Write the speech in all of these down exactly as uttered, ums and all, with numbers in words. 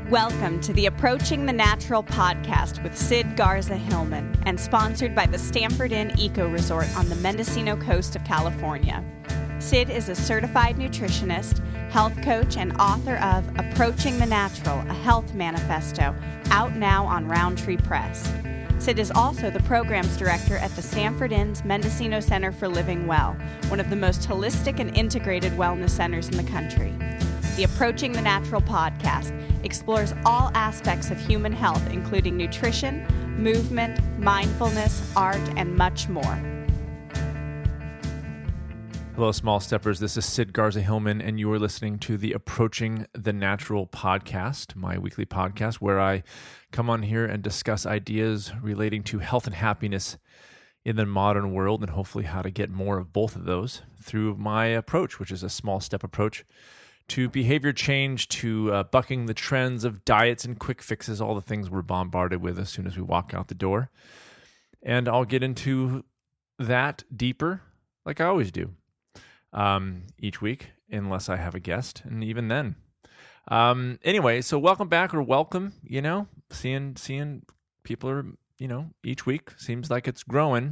Welcome to the Approaching the Natural podcast with Sid Garza Hillman and sponsored by the Stanford Inn Eco Resort on the Mendocino coast of California. Sid is a certified nutritionist, health coach, and author of Approaching the Natural, a health manifesto, out now on Roundtree Press. Sid is also the programs director at the Stanford Inn's Mendocino Center for Living Well, one of the most holistic and integrated wellness centers in the country. The Approaching the Natural podcast explores all aspects of human health, including nutrition, movement, mindfulness, art, and much more. Hello, Small Steppers. This is Sid Garza Hillman, and you are listening to the Approaching the Natural podcast, my weekly podcast, where I come on here and discuss ideas relating to health and happiness in the modern world, and hopefully how to get more of both of those through my approach, which is a small step approach to behavior change, to uh, bucking the trends of diets and quick fixes, all the things we're bombarded with as soon as we walk out the door. And I'll get into that deeper, like I always do, um, each week, unless I have a guest, and even then. Um, anyway, so welcome back, or welcome, you know, seeing seeing people are, you know, each week seems like it's growing.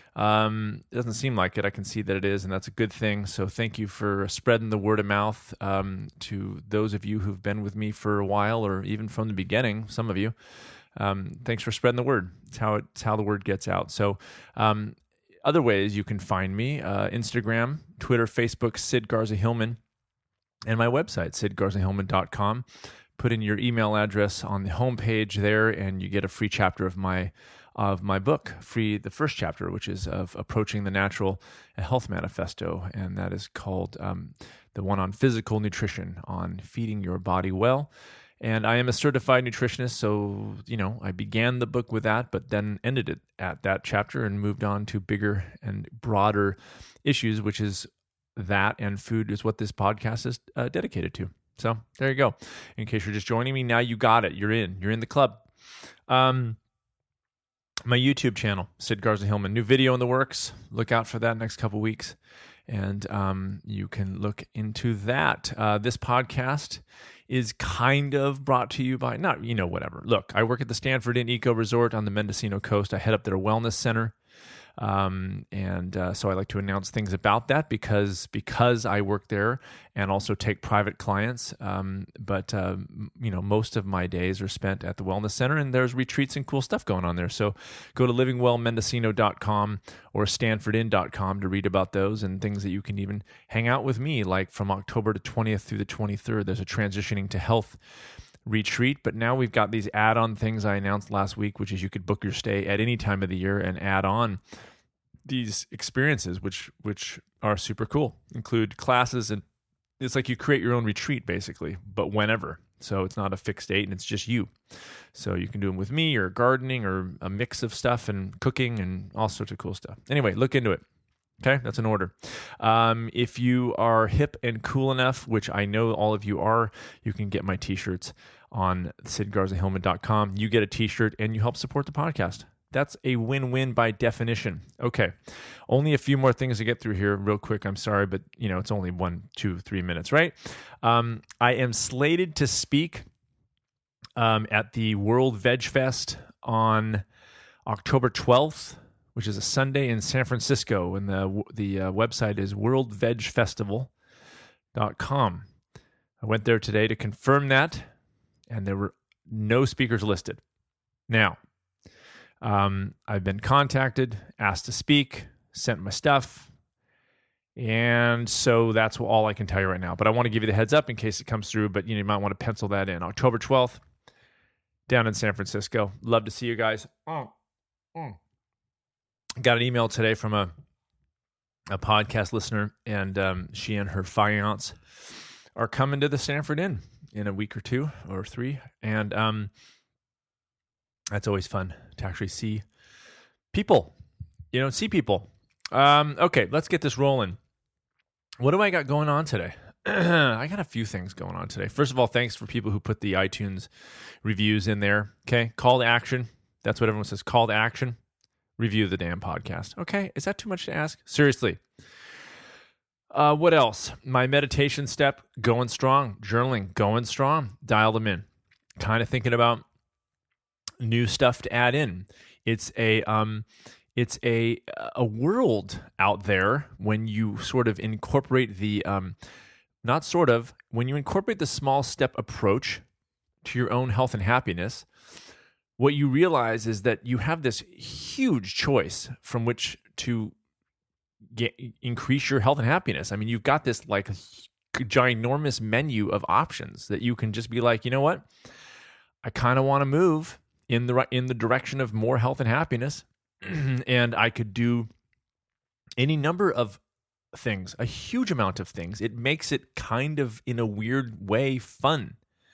Um, it doesn't seem like it. I can see that it is, and that's a good thing. So thank you for spreading the word of mouth um, to those of you who've been with me for a while, or even from the beginning, some of you. Um, thanks for spreading the word. It's how, it, it's how the word gets out. So um, other ways you can find me, uh, Instagram, Twitter, Facebook, Sid Garza Hillman, and my website, sid garza hillman dot com. Put in your email address on the homepage there, and you get a free chapter of my of my book, free the first chapter, which is of Approaching the Natural, a health manifesto, and that is called um, the one on physical nutrition, on feeding your body well. And I am a certified nutritionist, so, you know, I began the book with that, but then ended it at that chapter and moved on to bigger and broader issues, which is that, and food is what this podcast is uh, dedicated to. So there you go. In case you're just joining me, now you got it. You're in. You're in the club. Um, my YouTube channel, Sid Garza Hillman. New video in the works. Look out for that next couple weeks. And um, you can look into that. Uh, this podcast is kind of brought to you by, not, you know, whatever. Look, I work at the Stanford Inn Eco Resort on the Mendocino coast. I head up their wellness center. Um, and uh, so I like to announce things about that because because I work there and also take private clients. Um, but, uh, you know, most of my days are spent at the Wellness Center, and there's retreats and cool stuff going on there. So go to living well mendocino dot com or stanford inn dot com to read about those and things that you can even hang out with me, like from October the twentieth through the twenty-third. There's a Transitioning to Health retreat, but now we've got these add-on things I announced last week, which is you could book your stay at any time of the year and add on these experiences, which which are super cool. Include classes, and it's like you create your own retreat basically, but whenever. So it's not a fixed date, and it's just you. So you can do them with me, or gardening, or a mix of stuff, and cooking, and all sorts of cool stuff. Anyway, look into it. Okay, that's an order. Um, if you are hip and cool enough, which I know all of you are, you can get my t-shirts on sid garza hillman dot com. You get a t-shirt and you help support the podcast. That's a win-win by definition. Okay, only a few more things to get through here real quick. I'm sorry, but you know it's only one, two, three minutes, right? Um, I am slated to speak um, at the World Veg Fest on October twelfth, which is a Sunday in San Francisco, and the the uh, website is world veg festival dot com. I went there today to confirm that, and there were no speakers listed. Now, um, I've been contacted, asked to speak, sent my stuff, and so that's all I can tell you right now. But I want to give you the heads up in case it comes through, but you know, you might want to pencil that in. October twelfth, down in San Francisco. Love to see you guys. Oh, oh. Got an email today from a a podcast listener, and um, she and her fiance are coming to the Stanford Inn in a week or two or three, and um, that's always fun to actually see people, you know, see people. Um, okay, let's get this rolling. What do I got going on today? I got a few things going on today. First of all, thanks for people who put the iTunes reviews in there. Okay, call to action. That's what everyone says. Call to action. Review the damn podcast. Okay, is that too much to ask? Seriously. Uh, what else? My meditation step, going strong. Journaling, going strong. Dial them in. kind of thinking about new stuff to add in. It's a um, it's a a world out there when you sort of incorporate the um, not sort of when you incorporate the small step approach to your own health and happiness. What you realize is that you have this huge choice from which to get, increase your health and happiness. I mean, you've got this like ginormous menu of options that you can just be like, you know what? I kind of want to move in the in the direction of more health and happiness, and I could do any number of things, a huge amount of things. It makes it kind of, in a weird way, fun.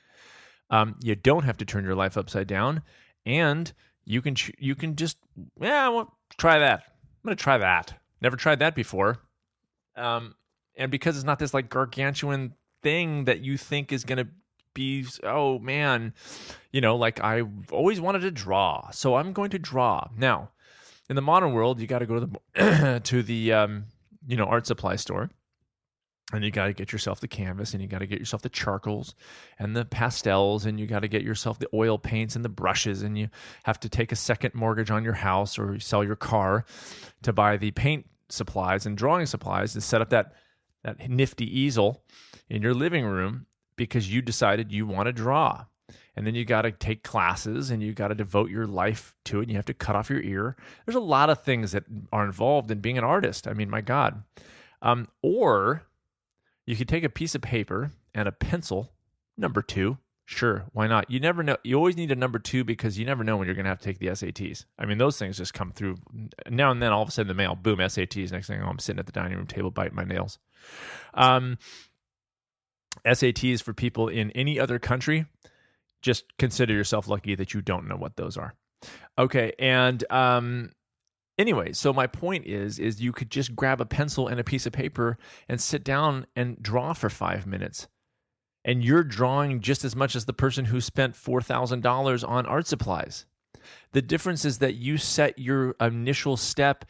Um, you don't have to turn your life upside down, and you can you can just yeah, well, try that. I'm gonna try that. Never tried that before, um, and because it's not this like gargantuan thing that you think is gonna be, oh man, you know, like I've always wanted to draw, so I'm going to draw. Now, in the modern world, you got to go to the to the um, you know, art supply store, and you got to get yourself the canvas, and you got to get yourself the charcoals and the pastels, and you got to get yourself the oil paints and the brushes, and you have to take a second mortgage on your house or sell your car to buy the paint supplies and drawing supplies to set up that that nifty easel in your living room, because you decided you want to draw. And then you got to take classes, and you got to devote your life to it, and you have to cut off your ear. There's a lot of things that are involved in being an artist. I mean, my God. Um, or you could take a piece of paper and a pencil, number two. Sure, why not? You never know. You always need a number two, because you never know when you're going to have to take the S A Ts. I mean, those things just come through now and then. All of a sudden, the mail, boom, S A Ts. Next thing I know, I'm sitting at the dining room table biting my nails. Um, S A Ts for people in any other country, just consider yourself lucky that you don't know what those are. Okay, and um, anyway, so my point is, is you could just grab a pencil and a piece of paper and sit down and draw for five minutes. And you're drawing just as much as the person who spent four thousand dollars on art supplies. The difference is that you set your initial step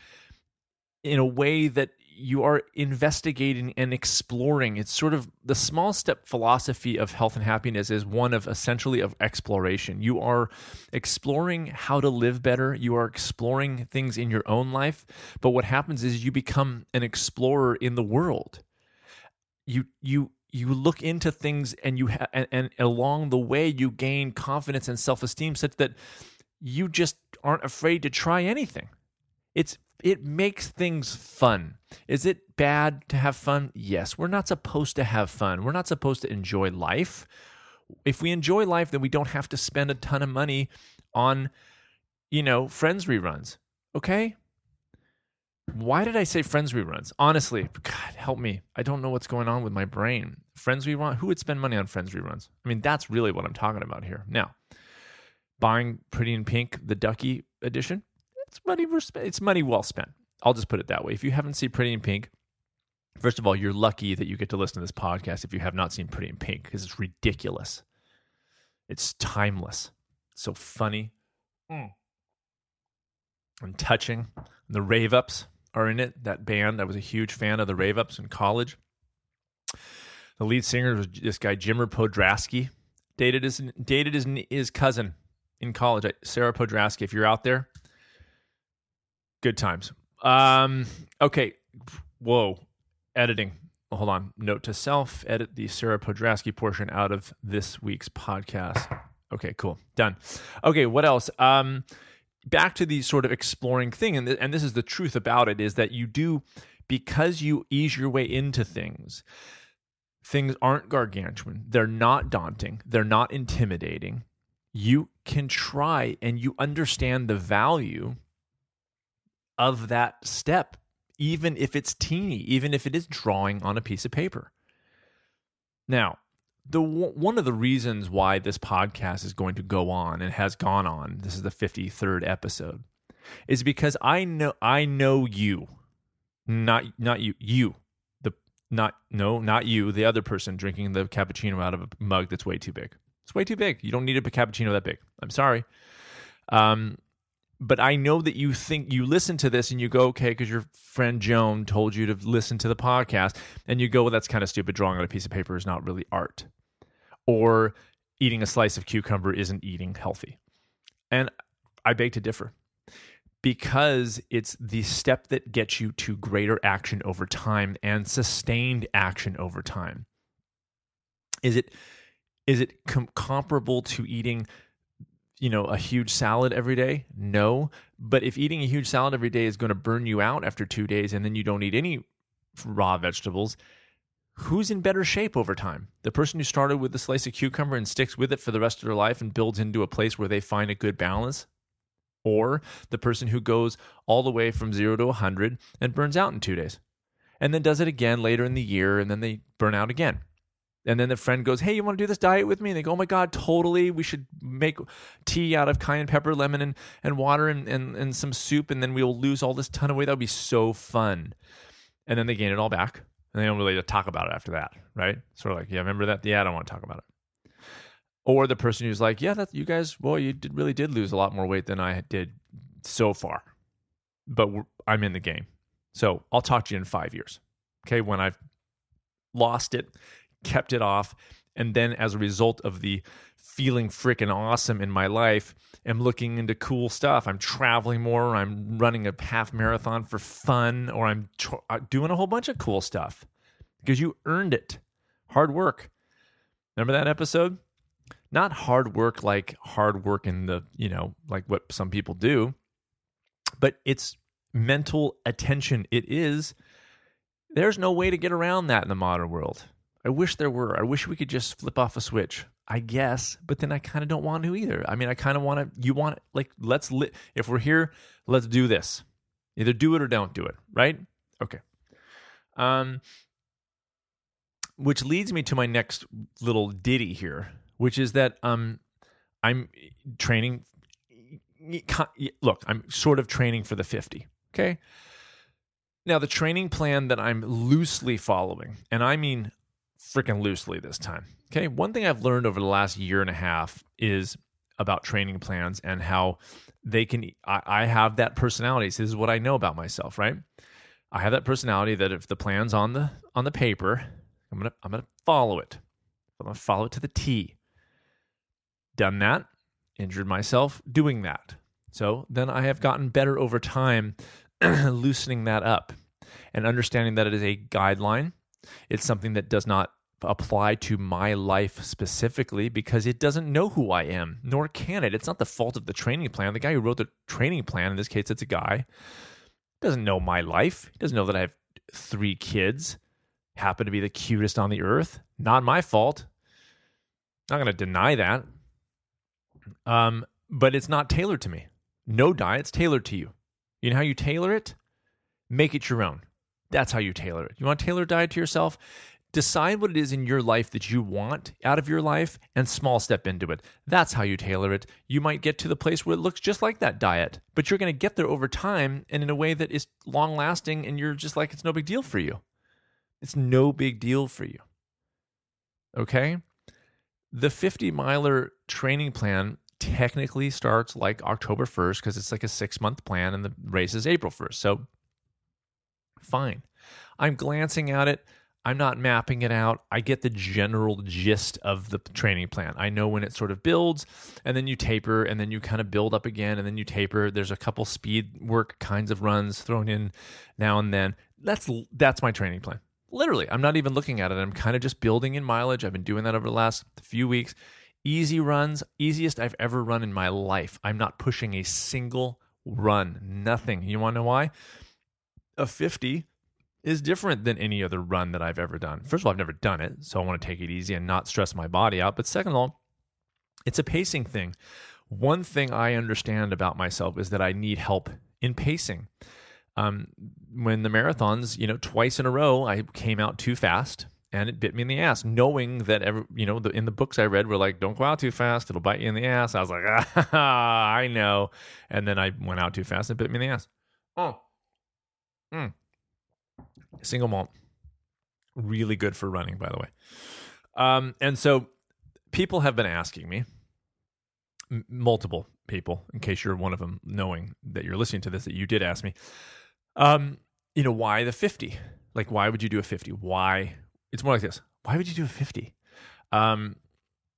in a way that you are investigating and exploring. It's sort of the small step philosophy of health and happiness is one of essentially of exploration. You are exploring how to live better. You are exploring things in your own life. But what happens is you become an explorer in the world. You you you look into things, and you ha- and, and along the way you gain confidence and self-esteem such that you just aren't afraid to try anything. It's It makes things fun. Is it bad to have fun? Yes. We're not supposed to have fun. We're not supposed to enjoy life. If we enjoy life, then we don't have to spend a ton of money on, you know, Friends reruns. Okay? Why did I say Friends reruns? Honestly, God, help me. I don't know what's going on with my brain. Friends rerun? Who would spend money on Friends reruns? I mean, that's really what I'm talking about here. Now, buying Pretty in Pink, the Ducky edition, It's money, it's money well spent. I'll just put it that way. If you haven't seen Pretty in Pink, first of all, you're lucky that you get to listen to this podcast if you have not seen Pretty in Pink, because it's ridiculous. It's timeless. It's so funny mm. and touching. The Rave Ups are in it, that band. I was a huge fan of the Rave Ups in college. The lead singer was this guy, Jimmer Podrasky. Dated his, dated his, his cousin in college, Sarah Podrasky. If you're out there, good times. Um, okay. Whoa. Editing. Hold on. Note to self. Edit the Sarah Podrasky portion out of this week's podcast. Okay, cool. Done. Okay, what else? Um, back to the sort of exploring thing. And, th- and this is the truth about it, is that you do, because you ease your way into things, things aren't gargantuan. They're not daunting. They're not intimidating. You can try, and you understand the value of that step, even if it's teeny, even if it is drawing on a piece of paper. Now, the one of the reasons why this podcast is going to go on and has gone on, this is the fifty-third episode, is because I know I know you, not not you, you, the not no, not you, the other person drinking the cappuccino out of a mug that's way too big. It's way too big. You don't need a cappuccino that big. I'm sorry. Um, But I know that you think, you listen to this and you go, okay, because your friend Joan told you to listen to the podcast, and you go, well, that's kind of stupid. Drawing on a piece of paper is not really art. Or eating a slice of cucumber isn't eating healthy. And I beg to differ, because it's the step that gets you to greater action over time and sustained action over time. Is it is it com- comparable to eating, you know, a huge salad every day? No. But if eating a huge salad every day is going to burn you out after two days and then you don't eat any raw vegetables, who's in better shape over time? The person who started with a slice of cucumber and sticks with it for the rest of their life and builds into a place where they find a good balance? Or the person who goes all the way from zero to one hundred and burns out in two days and then does it again later in the year and then they burn out again. And then the friend goes, hey, you want to do this diet with me? And they go, oh my God, totally. We should make tea out of cayenne pepper, lemon, and, and water and, and, and some soup, and then we'll lose all this ton of weight. That would be so fun. And then they gain it all back, and they don't really talk about it after that, right? Sort of like, yeah, remember that? Yeah, I don't want to talk about it. Or the person who's like, yeah, that you guys, well, you did, really did lose a lot more weight than I did so far, but we're, I'm in the game. So I'll talk to you in five years, okay, when I've lost it, kept it off, and then as a result of the feeling freaking awesome in my life, am looking into cool stuff. I'm traveling more, I'm running a half marathon for fun, or I'm tr- doing a whole bunch of cool stuff because you earned it. Hard work. Remember that episode? Not hard work like hard work in the, you know, like what some people do, but it's mental attention. It is. There's no way to get around that in the modern world. I wish there were. I wish we could just flip off a switch, I guess, but then I kind of don't want to either. I mean, I kind of want to, you want, like, let's, li- if we're here, let's do this. Either do it or don't do it, right? Okay. Um, which leads me to my next little ditty here, which is that um, I'm training, look, I'm sort of training for the fifty, okay? Now, the training plan that I'm loosely following, and I mean freaking loosely this time. Okay. One thing I've learned over the last year and a half is about training plans and how they can, I, I have that personality. So this is what I know about myself, right? I have that personality that if the plan's on the, on the paper, I'm going to, I'm going to follow it. I'm going to follow it to the T. Done that, injured myself doing that. So then I have gotten better over time, loosening that up and understanding that it is a guideline. It's something that does not apply to my life specifically because it doesn't know who I am, nor can it. It's not the fault of the training plan. The guy who wrote the training plan, in this case, it's a guy, doesn't know my life. He doesn't know that I have three kids, happen to be the cutest on the earth. Not my fault. I'm not going to deny that. Um, but it's not tailored to me. No diet's tailored to you. You know how you tailor it? Make it your own. That's how you tailor it. You want to tailor a diet to yourself? Decide what it is in your life that you want out of your life and small step into it. That's how you tailor it. You might get to the place where it looks just like that diet, but you're going to get there over time and in a way that is long lasting and you're just like, it's no big deal for you. It's no big deal for you. Okay? The fifty miler training plan technically starts like October first because it's like a six month plan and the race is April first. So fine. I'm glancing at it. I'm not mapping it out. I get the general gist of the training plan. I know when it sort of builds and then you taper and then you kind of build up again and then you taper. There's a couple speed work kinds of runs thrown in now and then. That's that's my training plan. Literally, I'm not even looking at it. I'm kind of just building in mileage. I've been doing that over the last few weeks. Easy runs, easiest I've ever run in my life. I'm not pushing a single run, nothing. You want to know why? A fifty is different than any other run that I've ever done. First of all, I've never done it, so I want to take it easy and not stress my body out. But second of all, it's a pacing thing. One thing I understand about myself is that I need help in pacing. Um, when the marathons, you know, twice in a row, I came out too fast and it bit me in the ass, knowing that, every, you know, the, in the books I read were like, don't go out too fast, it'll bite you in the ass. I was like, ah, I know. And then I went out too fast and it bit me in the ass. Oh, mm. Single malt, really good for running, by the way. Um, and so people have been asking me, m- multiple people, in case you're one of them, knowing that you're listening to this, that you did ask me, um, you know, why the fifty? Like, why would you do a fifty? Why? It's more like this. Why would you do a fifty? Um,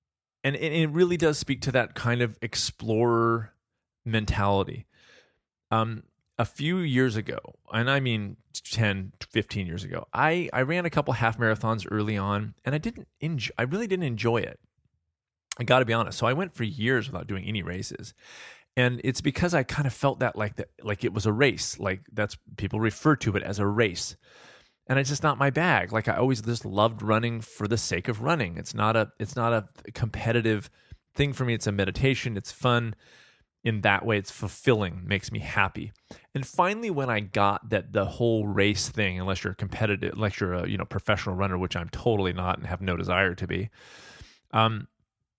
And it, it really does speak to that kind of explorer mentality. Um, a few years ago, and I mean ten, fifteen years ago, I, I ran a couple half marathons early on, and I didn't enjoy, I really didn't enjoy it. I got to be honest. So I went for years without doing any races. And it's because I kind of felt that like that, like it was a race, like that's people refer to it as a race. And it's just not my bag. Like I always just loved running for the sake of running. It's not a, it's not a competitive thing for me. It's a meditation. It's fun. In that way, it's fulfilling, makes me happy. And finally, when I got that the whole race thing, unless you're competitive, unless you're a you know professional runner, which I'm totally not and have no desire to be, um,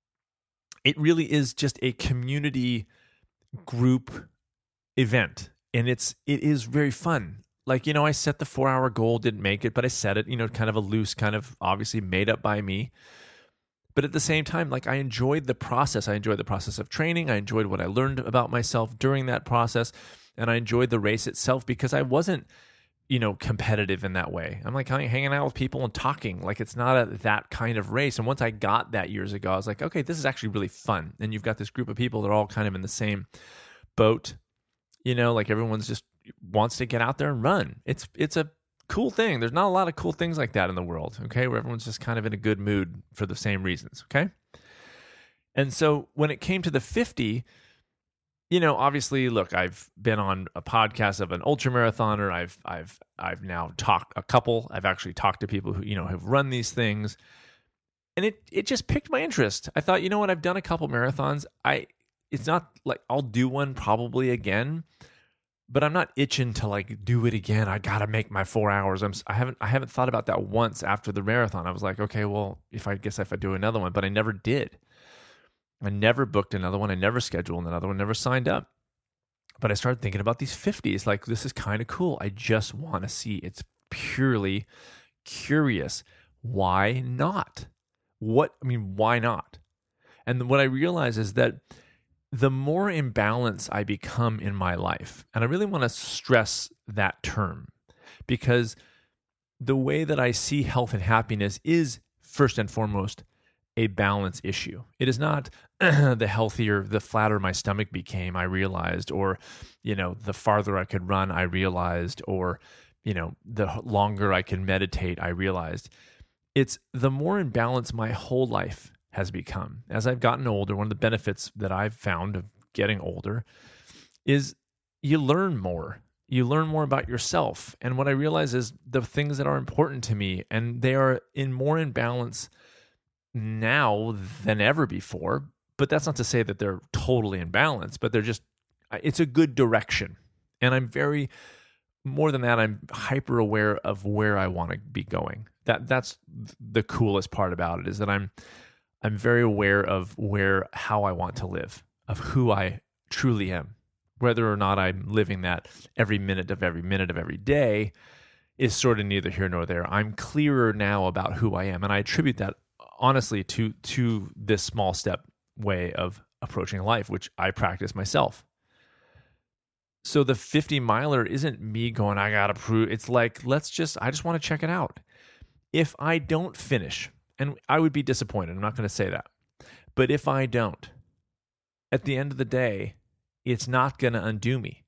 it really is just a community group event, and it's it is very fun. Like you know, I set the four hour goal, didn't make it, but I set it. You know, kind of a loose, kind of obviously made up by me. But at the same time, like I enjoyed the process. I enjoyed the process of training. I enjoyed what I learned about myself during that process. And I enjoyed the race itself because I wasn't, you know, competitive in that way. I'm like hanging out with people and talking. Like it's not a, that kind of race. And once I got that years ago, I was like, okay, this is actually really fun. And you've got this group of people that are all kind of in the same boat. You know, like everyone's just wants to get out there and run. It's it's a cool thing. There's not a lot of cool things like that in the world, okay, where everyone's just kind of in a good mood for the same reasons, okay? And so when it came to the fifty, you know, obviously, look, I've been on a podcast of an ultramarathoner. I've I've I've now talked a couple. I've actually talked to people who, you know, have run these things. And it it just piqued my interest. I thought, you know what, I've done a couple marathons. I it's not like I'll do one probably again. But I'm not itching to like do it again. I got to make my four hours. I'm, I haven't, I haven't thought about that once after the marathon. I was like, okay, well, if I guess if I do another one, but I never did. I never booked another one. I never scheduled another one. Never signed up. But I started thinking about these fifties. Like this is kind of cool. I just want to see. It's purely curious. Why not? What I mean, why not? And what I realize is that the more in balance I become in my life, and I really want to stress that term, because the way that I see health and happiness is first and foremost a balance issue. It is not the healthier, the flatter my stomach became, I realized, or, you know, the farther I could run, I realized, or, you know, the longer I can meditate, I realized. It's the more in balance my whole life has become. As I've gotten older, one of the benefits that I've found of getting older is you learn more. You learn more about yourself. And what I realize is the things that are important to me, and they are in more in balance now than ever before. But that's not to say that they're totally in balance, but they're just, it's a good direction. And I'm very, more than that, I'm hyper aware of where I want to be going. That that's the coolest part about it, is that I'm I'm very aware of where, how I want to live, of who I truly am. Whether or not I'm living that every minute of every minute of every day is sort of neither here nor there. I'm clearer now about who I am, and I attribute that honestly to to this small step way of approaching life, which I practice myself. So the fifty miler isn't me going, I gotta prove. It's like, let's just, I just want to check it out. If I don't finish, and I would be disappointed, I'm not going to say that, but if I don't, at the end of the day, it's not going to undo me.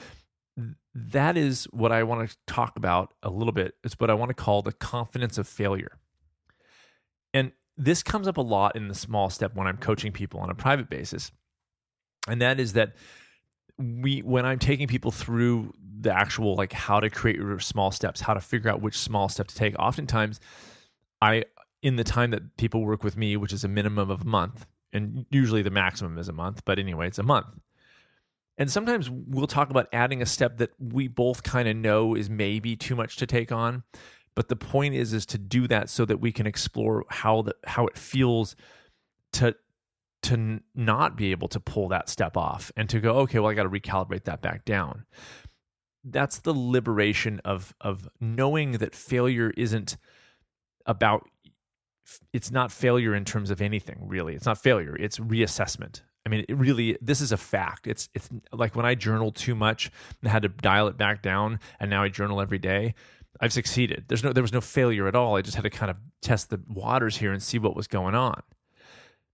That is what I want to talk about a little bit. It's what I want to call the confidence of failure. And this comes up a lot in the small step when I'm coaching people on a private basis. And that is that we, when I'm taking people through the actual, like how to create your small steps, how to figure out which small step to take, oftentimes I, in the time that people work with me, which is a minimum of a month, and usually the maximum is a month, but anyway, it's a month. And sometimes we'll talk about adding a step that we both kind of know is maybe too much to take on. But the point is, is to do that so that we can explore how the, how it feels to, to not be able to pull that step off and to go, okay, well, I got to recalibrate that back down. That's the liberation of, of knowing that failure isn't about, it's not failure in terms of anything, really. It's not failure. It's reassessment. I mean, it really, this is a fact. It's it's like when I journaled too much and had to dial it back down, and now I journal every day, I've succeeded. There's no, there was no failure at all. I just had to kind of test the waters here and see what was going on.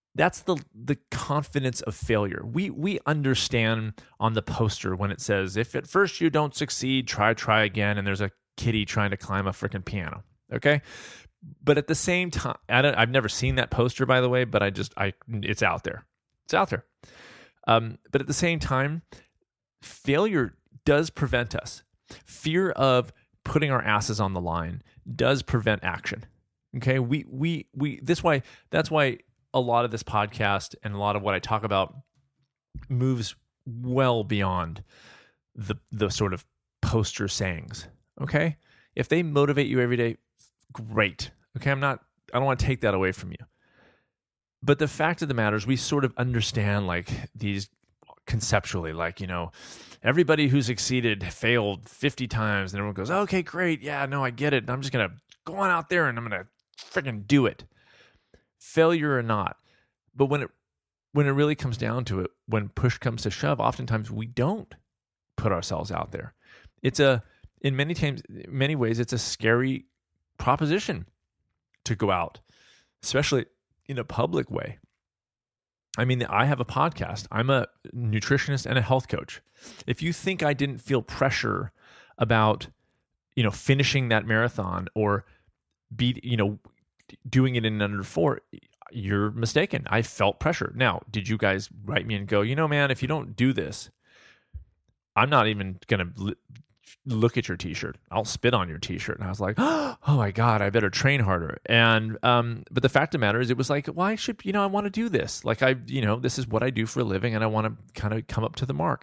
That's the the confidence of failure. We we understand on the poster when it says, if at first you don't succeed, try, try again, and there's a kitty trying to climb a freaking piano, okay? But at the same time, I don't, I've never seen that poster, by the way, but I just, I it's out there. It's out there. Um, but at the same time, failure does prevent us. Fear of putting our asses on the line does prevent action. Okay, we we we. This why that's why a lot of this podcast and a lot of what I talk about moves well beyond the the sort of poster sayings. Okay, if they motivate you every day, great. Okay, I'm not. I don't want to take that away from you. But the fact of the matter is, we sort of understand like these conceptually, like, you know, everybody who succeeded failed fifty times, and everyone goes, okay, great, yeah, no, I get it. And I'm just gonna go on out there and I'm gonna freaking do it, failure or not. But when it when it really comes down to it, when push comes to shove, oftentimes we don't put ourselves out there. It's a in many times, many ways, it's a scary proposition to go out, especially in a public way. I mean, I have a podcast. I'm a nutritionist and a health coach. If you think I didn't feel pressure about, you know, finishing that marathon or be, you know, doing it in under four, you're mistaken. I felt pressure. Now, did you guys write me and go, you know, man, if you don't do this, I'm not even going to look at your t-shirt. I'll spit on your t-shirt. And I was like, oh my God, I better train harder. And, um, but the fact of the matter is, it was like, well, I should, you know, I want to do this. Like I, you know, this is what I do for a living and I want to kind of come up to the mark.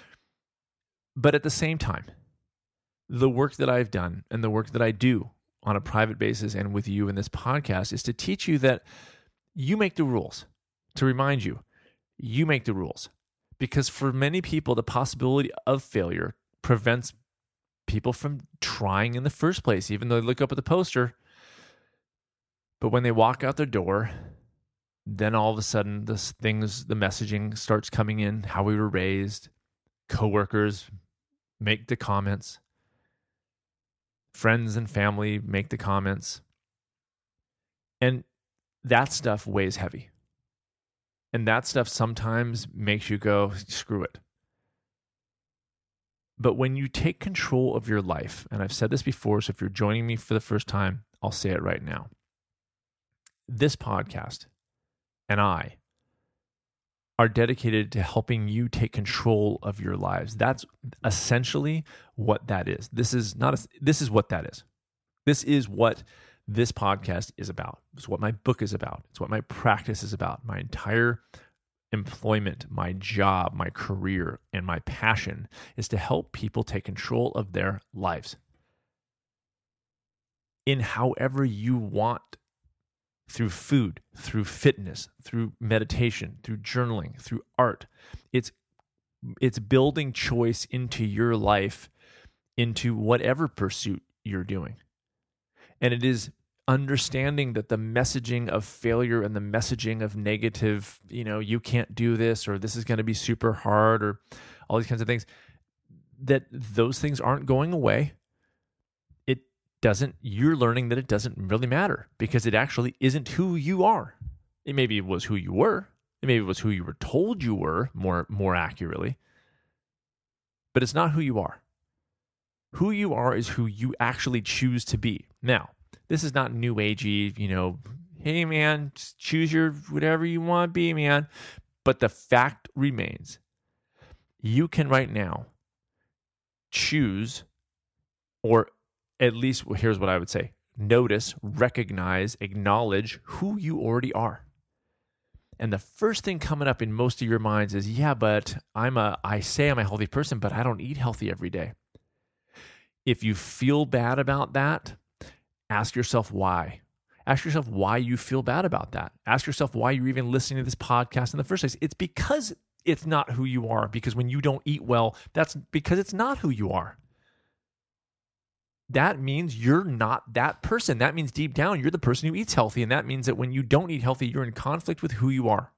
But at the same time, the work that I've done and the work that I do on a private basis and with you in this podcast is to teach you that you make the rules, to remind you, you make the rules. Because for many people, the possibility of failure prevents people from trying in the first place, even though they look up at the poster. But when they walk out their door, then all of a sudden, the things, the messaging starts coming in, how we were raised, coworkers make the comments, friends and family make the comments, and that stuff weighs heavy. And that stuff sometimes makes you go, screw it. But when you take control of your life, and I've said this before, so if you're joining me for the first time, I'll say it right now. This podcast and I are dedicated to helping you take control of your lives. That's essentially what that is. This is not a, this is what that is. This is what this podcast is about. It's what my book is about. It's what my practice is about. My entire employment, my job, my career, and my passion is to help people take control of their lives in however you want, through food, through fitness, through meditation, through journaling, through art. It's it's building choice into your life, into whatever pursuit you're doing. And it is understanding that the messaging of failure and the messaging of negative, you know, you can't do this, or this is going to be super hard, or all these kinds of things, that those things aren't going away. It doesn't, you're learning that it doesn't really matter because it actually isn't who you are. It maybe was who you were. It maybe was who you were told you were, more, more accurately, but it's not who you are. Who you are is who you actually choose to be. Now, this is not new agey, you know, hey man, just choose your whatever you want to be, man. But the fact remains, you can right now choose, or at least here's what I would say, notice, recognize, acknowledge who you already are. And the first thing coming up in most of your minds is, yeah, but I'm a, I say I'm a healthy person, but I don't eat healthy every day. If you feel bad about that, ask yourself why. Ask yourself why you feel bad about that. Ask yourself why you're even listening to this podcast in the first place. It's because it's not who you are. Because when you don't eat well, that's because it's not who you are. That means you're not that person. That means deep down, you're the person who eats healthy. And that means that when you don't eat healthy, you're in conflict with who you are.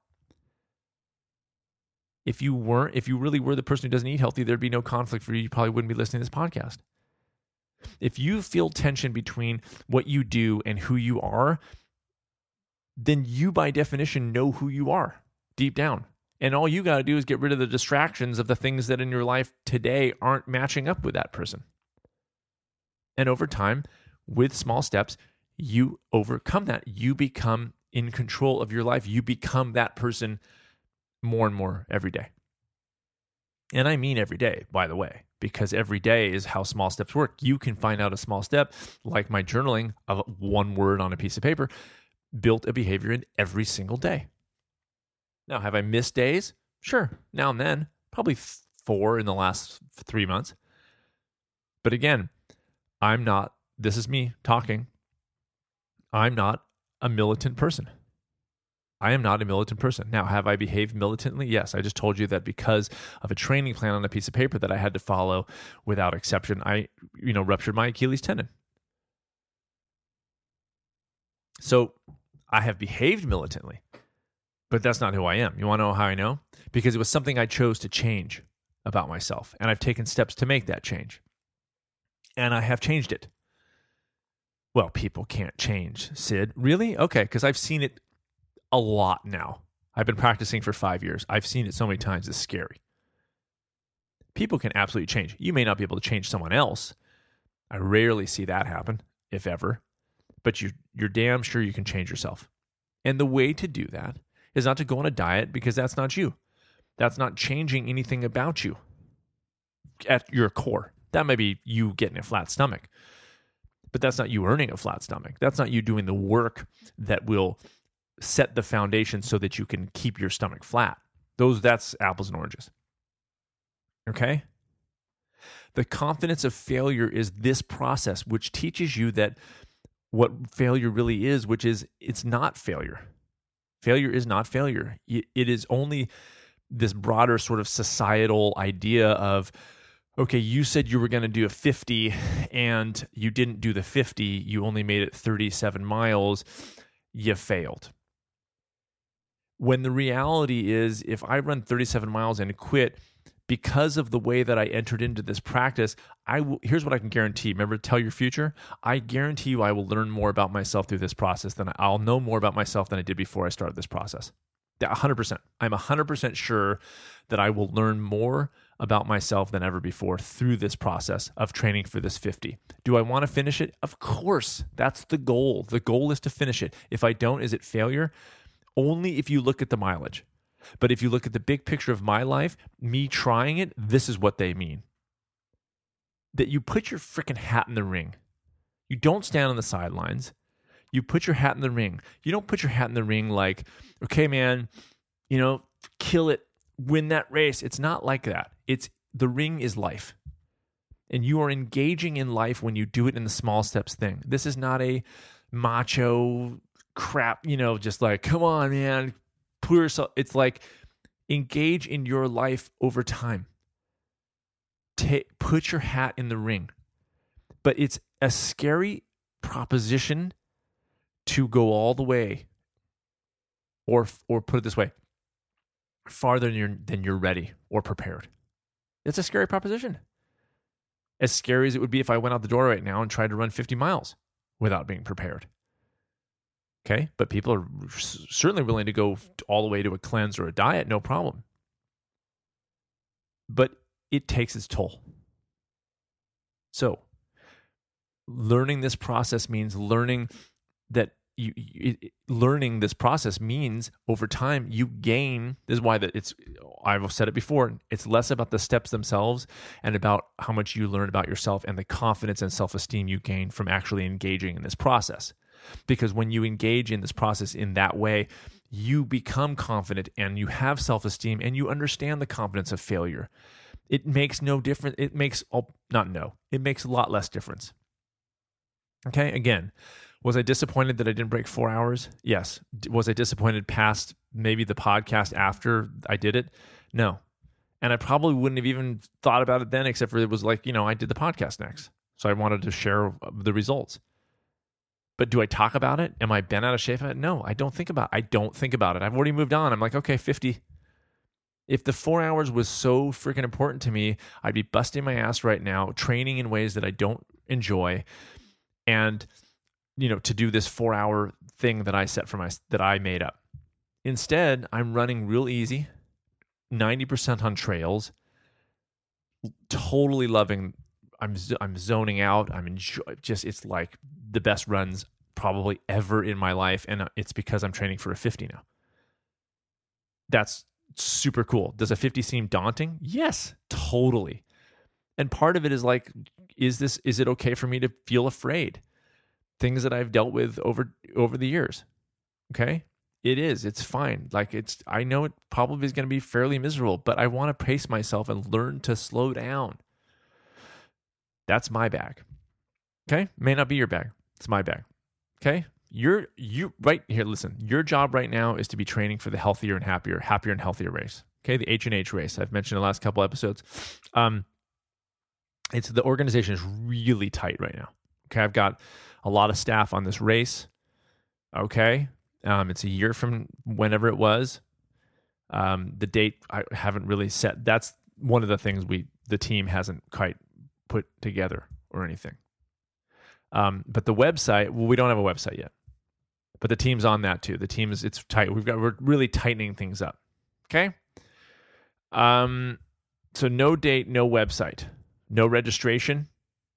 If you weren't, if you really were the person who doesn't eat healthy, there'd be no conflict for you. You probably wouldn't be listening to this podcast. If you feel tension between what you do and who you are, then you by definition know who you are deep down. And all you got to do is get rid of the distractions of the things that in your life today aren't matching up with that person. And over time, with small steps, you overcome that. You become in control of your life. You become that person more and more every day. And I mean every day, by the way, because every day is how small steps work. You can find out a small step, like my journaling of one word on a piece of paper, built a behavior in every single day. Now, have I missed days? Sure, now and then, probably four in the last three months. But again, I'm not, this is me talking, I'm not a militant person. I am not a militant person. Now, have I behaved militantly? Yes. I just told you that because of a training plan on a piece of paper that I had to follow without exception, I, you know, ruptured my Achilles tendon. So I have behaved militantly, but that's not who I am. You want to know how I know? Because it was something I chose to change about myself, and I've taken steps to make that change. And I have changed it. Well, people can't change, Sid. Really? Okay, because I've seen it a lot now. I've been practicing for five years. I've seen it so many times, it's scary. People can absolutely change. You may not be able to change someone else. I rarely see that happen, if ever. But you, you're damn sure you can change yourself. And the way to do that is not to go on a diet, because that's not you. That's not changing anything about you at your core. That may be you getting a flat stomach. But that's not you earning a flat stomach. That's not you doing the work that will set the foundation so that you can keep your stomach flat. Those, that's apples and oranges. Okay? The confidence of failure is this process, which teaches you that what failure really is, which is it's not failure. Failure is not failure. It is only this broader sort of societal idea of, okay, you said you were going to do a fifty and you didn't do the fifty. You only made it thirty-seven miles. You failed. When the reality is, if I run thirty-seven miles and quit because of the way that I entered into this practice, I will, here's what I can guarantee. Remember, tell your future. I guarantee you I will learn more about myself through this process than I, I'll know more about myself than I did before I started this process. one hundred percent. I'm one hundred percent sure that I will learn more about myself than ever before through this process of training for this fifty. Do I want to finish it? Of course. That's the goal. The goal is to finish it. If I don't, is it failure? Only if you look at the mileage. But if you look at the big picture of my life, me trying it, this is what they mean. That you put your freaking hat in the ring. You don't stand on the sidelines. You put your hat in the ring. You don't put your hat in the ring like, okay, man, you know, kill it, win that race. It's not like that. It's the ring is life. And you are engaging in life when you do it in the small steps thing. This is not a macho crap, you know, just like, come on, man, pull yourself. It's like engage in your life over time. Take, put your hat in the ring. But it's a scary proposition to go all the way, or or put it this way, farther than you're, than you're ready or prepared. It's a scary proposition. As scary as it would be if I went out the door right now and tried to run fifty miles without being prepared. Okay, but people are certainly willing to go all the way to a cleanse or a diet, no problem. But it takes its toll. So, learning this process means learning that you, you learning this process means over time you gain. This is why that it's. I've said it before. It's less about the steps themselves and about how much you learn about yourself and the confidence and self-esteem you gain from actually engaging in this process. Because when you engage in this process in that way, you become confident and you have self-esteem and you understand the confidence of failure. It makes no difference. It makes, oh, not no, it makes a lot less difference. Okay, again, was I disappointed that I didn't break four hours? Yes. Was I disappointed past maybe the podcast after I did it? No. And I probably wouldn't have even thought about it then, except for it was like, you know, I did the podcast next. So I wanted to share the results. But do I talk about it? Am I bent out of shape? No, I don't think about it. I don't think about it. I've already moved on. I'm like, okay, fifty. If the four hours was so freaking important to me, I'd be busting my ass right now, training in ways that I don't enjoy. And you know, to do this four hour thing that I set for my, that I made up. Instead, I'm running real easy, ninety percent on trails, totally loving. I'm, I'm zoning out. I'm enjoy, just, it's like the best runs probably ever in my life. And it's because I'm training for a fifty now. That's super cool. Does a fifty seem daunting? Yes, totally. And part of it is like, is this, is it okay for me to feel afraid? Things that I've dealt with over, over the years. Okay. It is, it's fine. Like it's, I know it probably is going to be fairly miserable, but I want to pace myself and learn to slow down. That's my bag. Okay. May not be your bag. It's my bag. Okay. You're, you right here. Listen, your job right now is to be training for the healthier and happier, happier and healthier race. Okay. The H and H race. I've mentioned in the last couple episodes. Um, It's the organization is really tight right now. Okay, I've got a lot of staff on this race. Okay, um, it's a year from whenever it was. Um, the date I haven't really set. That's one of the things we the team hasn't quite put together or anything. Um, but the website, well, we don't have a website yet. But the team's on that too. The team is it's tight. We've got we're really tightening things up. Okay. Um. So no date, no website. No registration,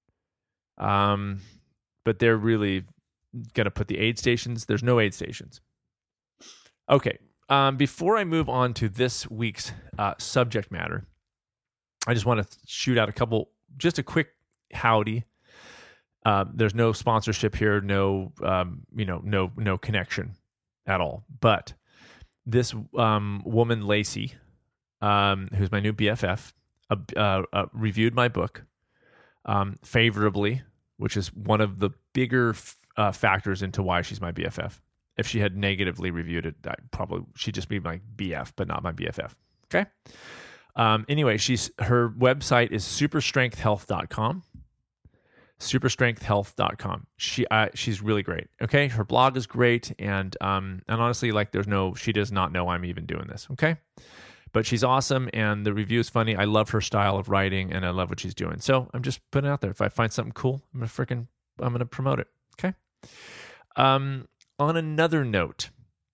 um, but they're really going to put the aid stations. There's no aid stations. Okay, um, before I move on to this week's uh, subject matter, I just want to shoot out a couple, just a quick howdy. Uh, there's no sponsorship here, no, um, you know, no, no connection at all. But this um, woman, Lacey, um, who's my new B F F, Uh, uh, uh, reviewed my book um, favorably, which is one of the bigger f- uh, factors into why she's my B F F. If she had negatively reviewed it, I probably she'd just be my B F, but not my B F F. Okay. Um, anyway, she's her website is super strength health dot com. super strength health dot com. She uh, she's really great. Okay, her blog is great, and um and honestly, like there's no she does not know I'm even doing this. Okay. But she's awesome, and the review is funny. I love her style of writing, and I love what she's doing. So I'm just putting it out there. If I find something cool, I'm gonna freaking, I'm gonna promote it. Okay. Um, on another note,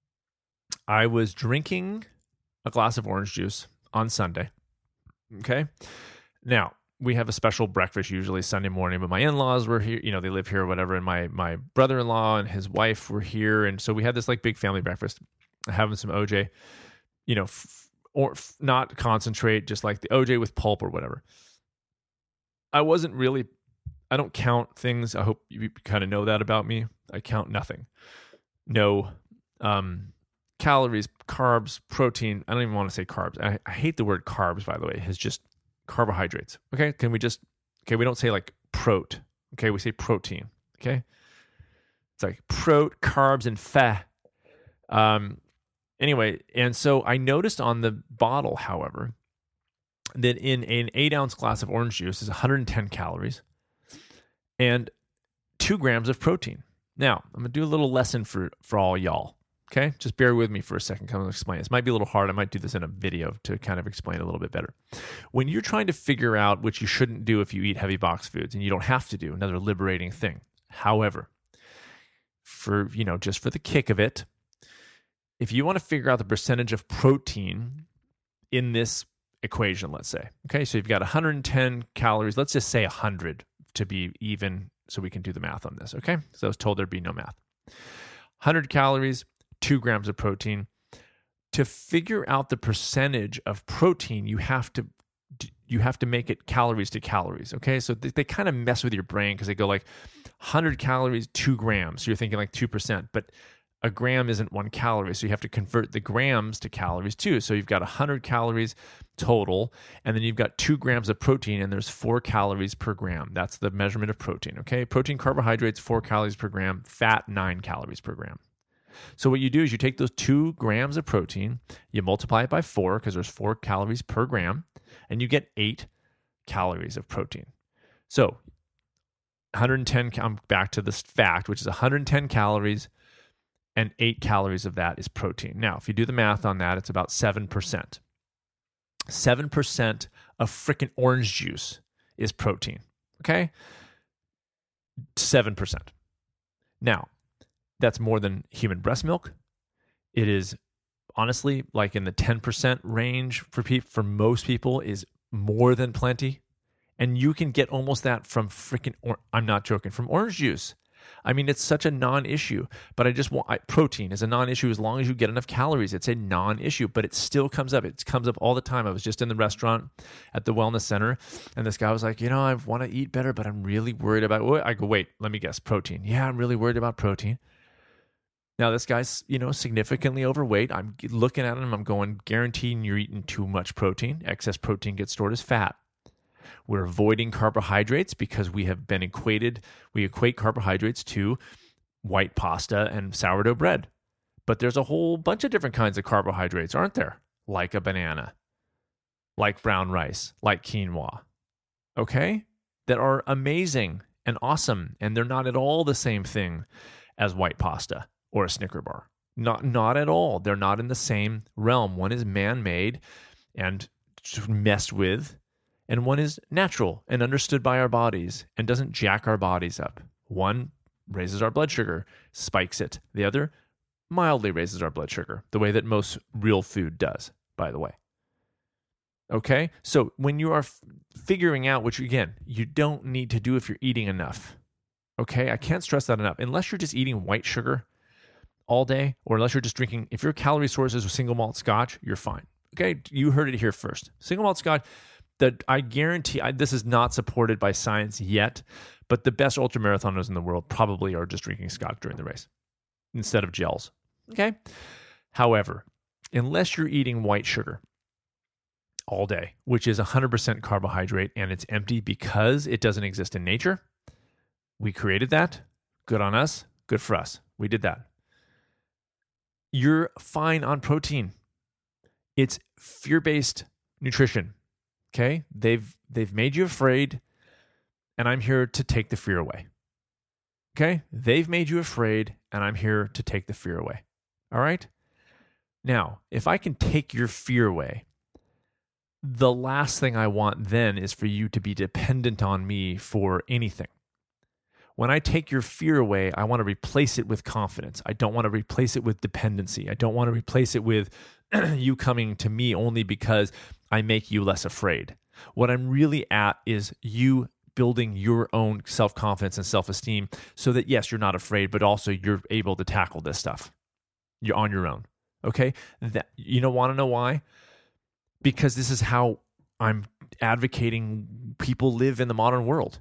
I was drinking a glass of orange juice on Sunday. Okay. Now we have a special breakfast usually Sunday morning, but my in-laws were here. You know, they live here or whatever, and my my brother-in-law and his wife were here, and so we had this like big family breakfast, having some O J. You know. F- Or f- not concentrate, just like the O J with pulp or whatever. I wasn't really, I don't count things. I hope you kind of know that about me. I count nothing. No um, calories, carbs, protein. I don't even want to say carbs. I, I hate the word carbs, by the way. It's just carbohydrates. Okay. Can we just, okay, we don't say like prot. Okay. We say protein. Okay. It's like prot, carbs, and fat. Um, Anyway, and so I noticed on the bottle, however, that in an eight ounce glass of orange juice is one hundred ten calories and two grams of protein. Now, I'm going to do a little lesson for, for all y'all. Okay. Just bear with me for a second. I'm going to explain. This might be a little hard. I might do this in a video to kind of explain it a little bit better. When you're trying to figure out what you shouldn't do if you eat heavy box foods, and you don't have to do, another liberating thing. However, for, you know, just for the kick of it, if you want to figure out the percentage of protein in this equation, let's say, okay, so you've got one hundred ten calories, let's just say one hundred to be even so we can do the math on this, okay? So I was told there'd be no math. one hundred calories, two grams of protein. To figure out the percentage of protein, you have to you have to make it calories to calories, okay? So they, they kind of mess with your brain because they go like one hundred calories, two grams. So you're thinking like two percent, but a gram isn't one calorie, so you have to convert the grams to calories too. So you've got one hundred calories total, and then you've got two grams of protein, and there's four calories per gram. That's the measurement of protein, okay? Protein, carbohydrates, four calories per gram. Fat, nine calories per gram. So what you do is you take those two grams of protein, you multiply it by four, because there's four calories per gram, and you get eight calories of protein. So one hundred ten, I'm back to this fact, which is one hundred ten calories, and eight calories of that is protein. Now, if you do the math on that, it's about seven percent. seven percent of freaking orange juice is protein, okay? seven percent. Now, that's more than human breast milk. It is honestly like in the ten percent range for pe- for most people is more than plenty. And you can get almost that from freaking, or- I'm not joking, from orange juice. I mean, it's such a non-issue, but I just want, I, protein is a non-issue as long as you get enough calories. It's a non-issue, but it still comes up. It comes up all the time. I was just in the restaurant at the wellness center, and this guy was like, you know, I want to eat better, but I'm really worried about, what? I go, wait, let me guess, protein. Yeah, I'm really worried about protein. Now, this guy's, you know, significantly overweight. I'm looking at him, I'm going, guaranteeing you're eating too much protein. Excess protein gets stored as fat. We're avoiding carbohydrates because we have been equated, we equate carbohydrates to white pasta and sourdough bread. But there's a whole bunch of different kinds of carbohydrates, aren't there? Like a banana, like brown rice, like quinoa, okay? That are amazing and awesome, and they're not at all the same thing as white pasta or a Snicker bar. Not, not at all. They're not in the same realm. One is man-made and messed with, and one is natural and understood by our bodies and doesn't jack our bodies up. One raises our blood sugar, spikes it. The other mildly raises our blood sugar, the way that most real food does, by the way. Okay? So when you are f- figuring out, which again, you don't need to do if you're eating enough. Okay? I can't stress that enough. Unless you're just eating white sugar all day, or unless you're just drinking, if your calorie source is single malt scotch, you're fine. Okay? You heard it here first. Single malt scotch, that I guarantee, I, this is not supported by science yet, but the best ultramarathoners in the world probably are just drinking scotch during the race instead of gels. Okay? However, unless you're eating white sugar all day, which is one hundred percent carbohydrate and it's empty because it doesn't exist in nature, we created that. Good on us. Good for us. We did that. You're fine on protein. It's fear-based nutrition. Okay, they've they've made you afraid, and I'm here to take the fear away. Okay, they've made you afraid, and I'm here to take the fear away. All right? Now, if I can take your fear away, the last thing I want then is for you to be dependent on me for anything. When I take your fear away, I want to replace it with confidence. I don't want to replace it with dependency. I don't want to replace it with you coming to me only because I make you less afraid. What I'm really at is you building your own self-confidence and self-esteem so that, yes, you're not afraid, but also you're able to tackle this stuff. You're on your own, okay? That, you don't want to know why? Because this is how I'm advocating people live in the modern world.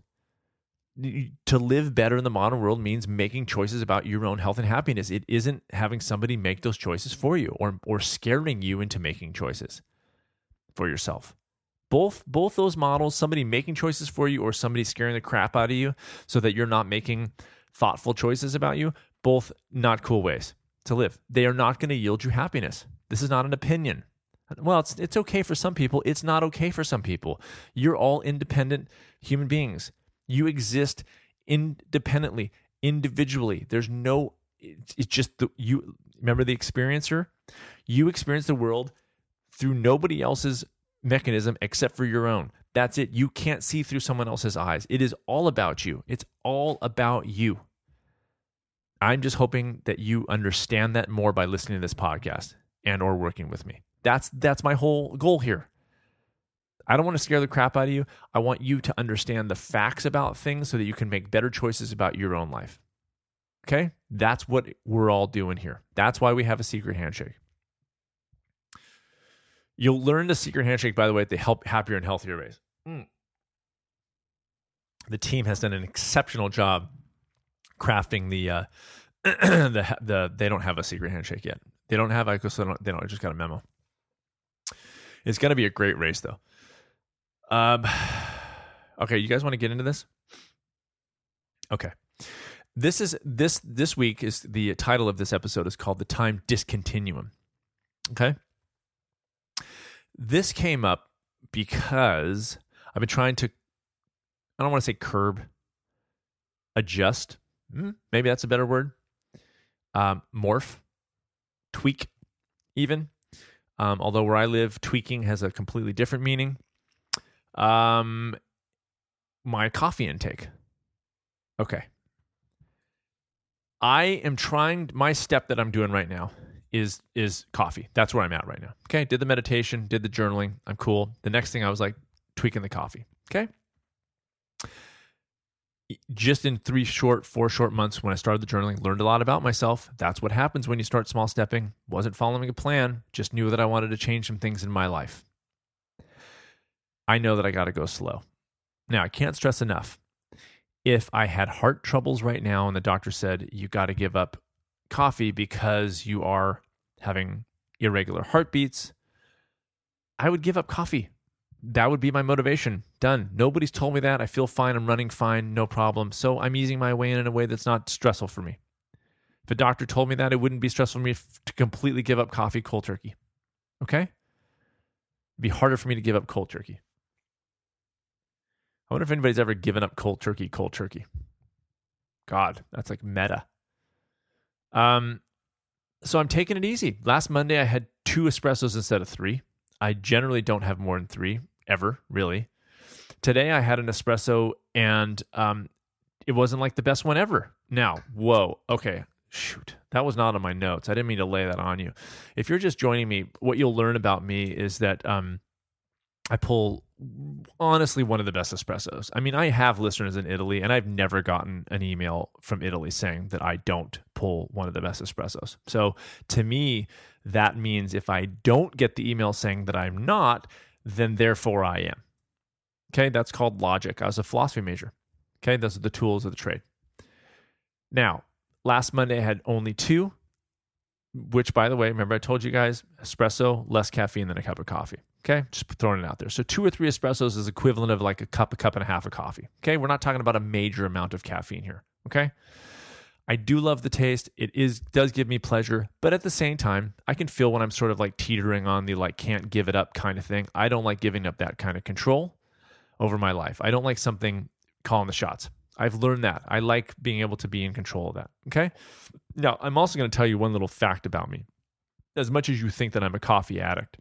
To live better in the modern world means making choices about your own health and happiness. It isn't having somebody make those choices for you or, or scaring you into making choices for yourself. Both, both those models, somebody making choices for you or somebody scaring the crap out of you so that you're not making thoughtful choices about you, both not cool ways to live. They are not going to yield you happiness. This is not an opinion. Well, it's it's okay for some people. It's not okay for some people. You're all independent human beings. You exist independently, individually. There's no, it's, it's just, the, you remember the experiencer? You experience the world through nobody else's mechanism except for your own. That's it. You can't see through someone else's eyes. It is all about you. It's all about you. I'm just hoping that you understand that more by listening to this podcast and or working with me. That's that's my whole goal here. I don't want to scare the crap out of you. I want you to understand the facts about things so that you can make better choices about your own life. Okay? That's what we're all doing here. That's why we have a secret handshake. You'll learn the secret handshake, by the way, at the Help Happier and Healthier Race. Mm. The team has done an exceptional job crafting the, uh, the, the, they don't have a secret handshake yet. They don't have, I guess they don't, they don't, I just got a memo. It's going to be a great race, though. Um, okay, you guys want to get into this? Okay. This is this this week is the title of this episode is called The Time Discontinuum. Okay? This came up because I've been trying to, I don't want to say curb, adjust. Maybe that's a better word. Um, morph, tweak, even. Um, although where I live, tweaking has a completely different meaning. Um, my coffee intake. Okay. I am trying, my step that I'm doing right now is is coffee. That's where I'm at right now. Okay, did the meditation, did the journaling. I'm cool. The next thing I was like tweaking the coffee. Okay. Just in three short, four short months when I started the journaling, learned a lot about myself. That's what happens when you start small stepping. Wasn't following a plan, just knew that I wanted to change some things in my life. I know that I got to go slow. Now, I can't stress enough. If I had heart troubles right now and the doctor said, you got to give up coffee because you are having irregular heartbeats, I would give up coffee. That would be my motivation. Done. Nobody's told me that. I feel fine. I'm running fine. No problem. So I'm easing my way in in a way that's not stressful for me. If a doctor told me that, it wouldn't be stressful for me to completely give up coffee cold turkey. Okay? It'd be harder for me to give up cold turkey. I wonder if anybody's ever given up cold turkey, cold turkey. God, that's like meta. Um, so I'm taking it easy. Last Monday, I had two espressos instead of three. I generally don't have more than three, ever, really. Today, I had an espresso, and um, it wasn't like the best one ever. Now, whoa, okay, shoot. That was not on my notes. I didn't mean to lay that on you. If you're just joining me, what you'll learn about me is that um, I pull, honestly, one of the best espressos. I mean, I have listeners in Italy, and I've never gotten an email from Italy saying that I don't pull one of the best espressos. So to me, that means if I don't get the email saying that I'm not, then therefore I am. Okay, that's called logic. I was a philosophy major. Okay, those are the tools of the trade. Now, last Monday I had only two, which, by the way, remember I told you guys, espresso, less caffeine than a cup of coffee. Okay, just throwing it out there. So two or three espressos is equivalent of like a cup, a cup and a half of coffee. Okay, we're not talking about a major amount of caffeine here. Okay, I do love the taste. It is does give me pleasure, but at the same time, I can feel when I'm sort of like teetering on the like can't give it up kind of thing. I don't like giving up that kind of control over my life. I don't like something calling the shots. I've learned that. I like being able to be in control of that. Okay, now I'm also going to tell you one little fact about me. As much as you think that I'm a coffee addict,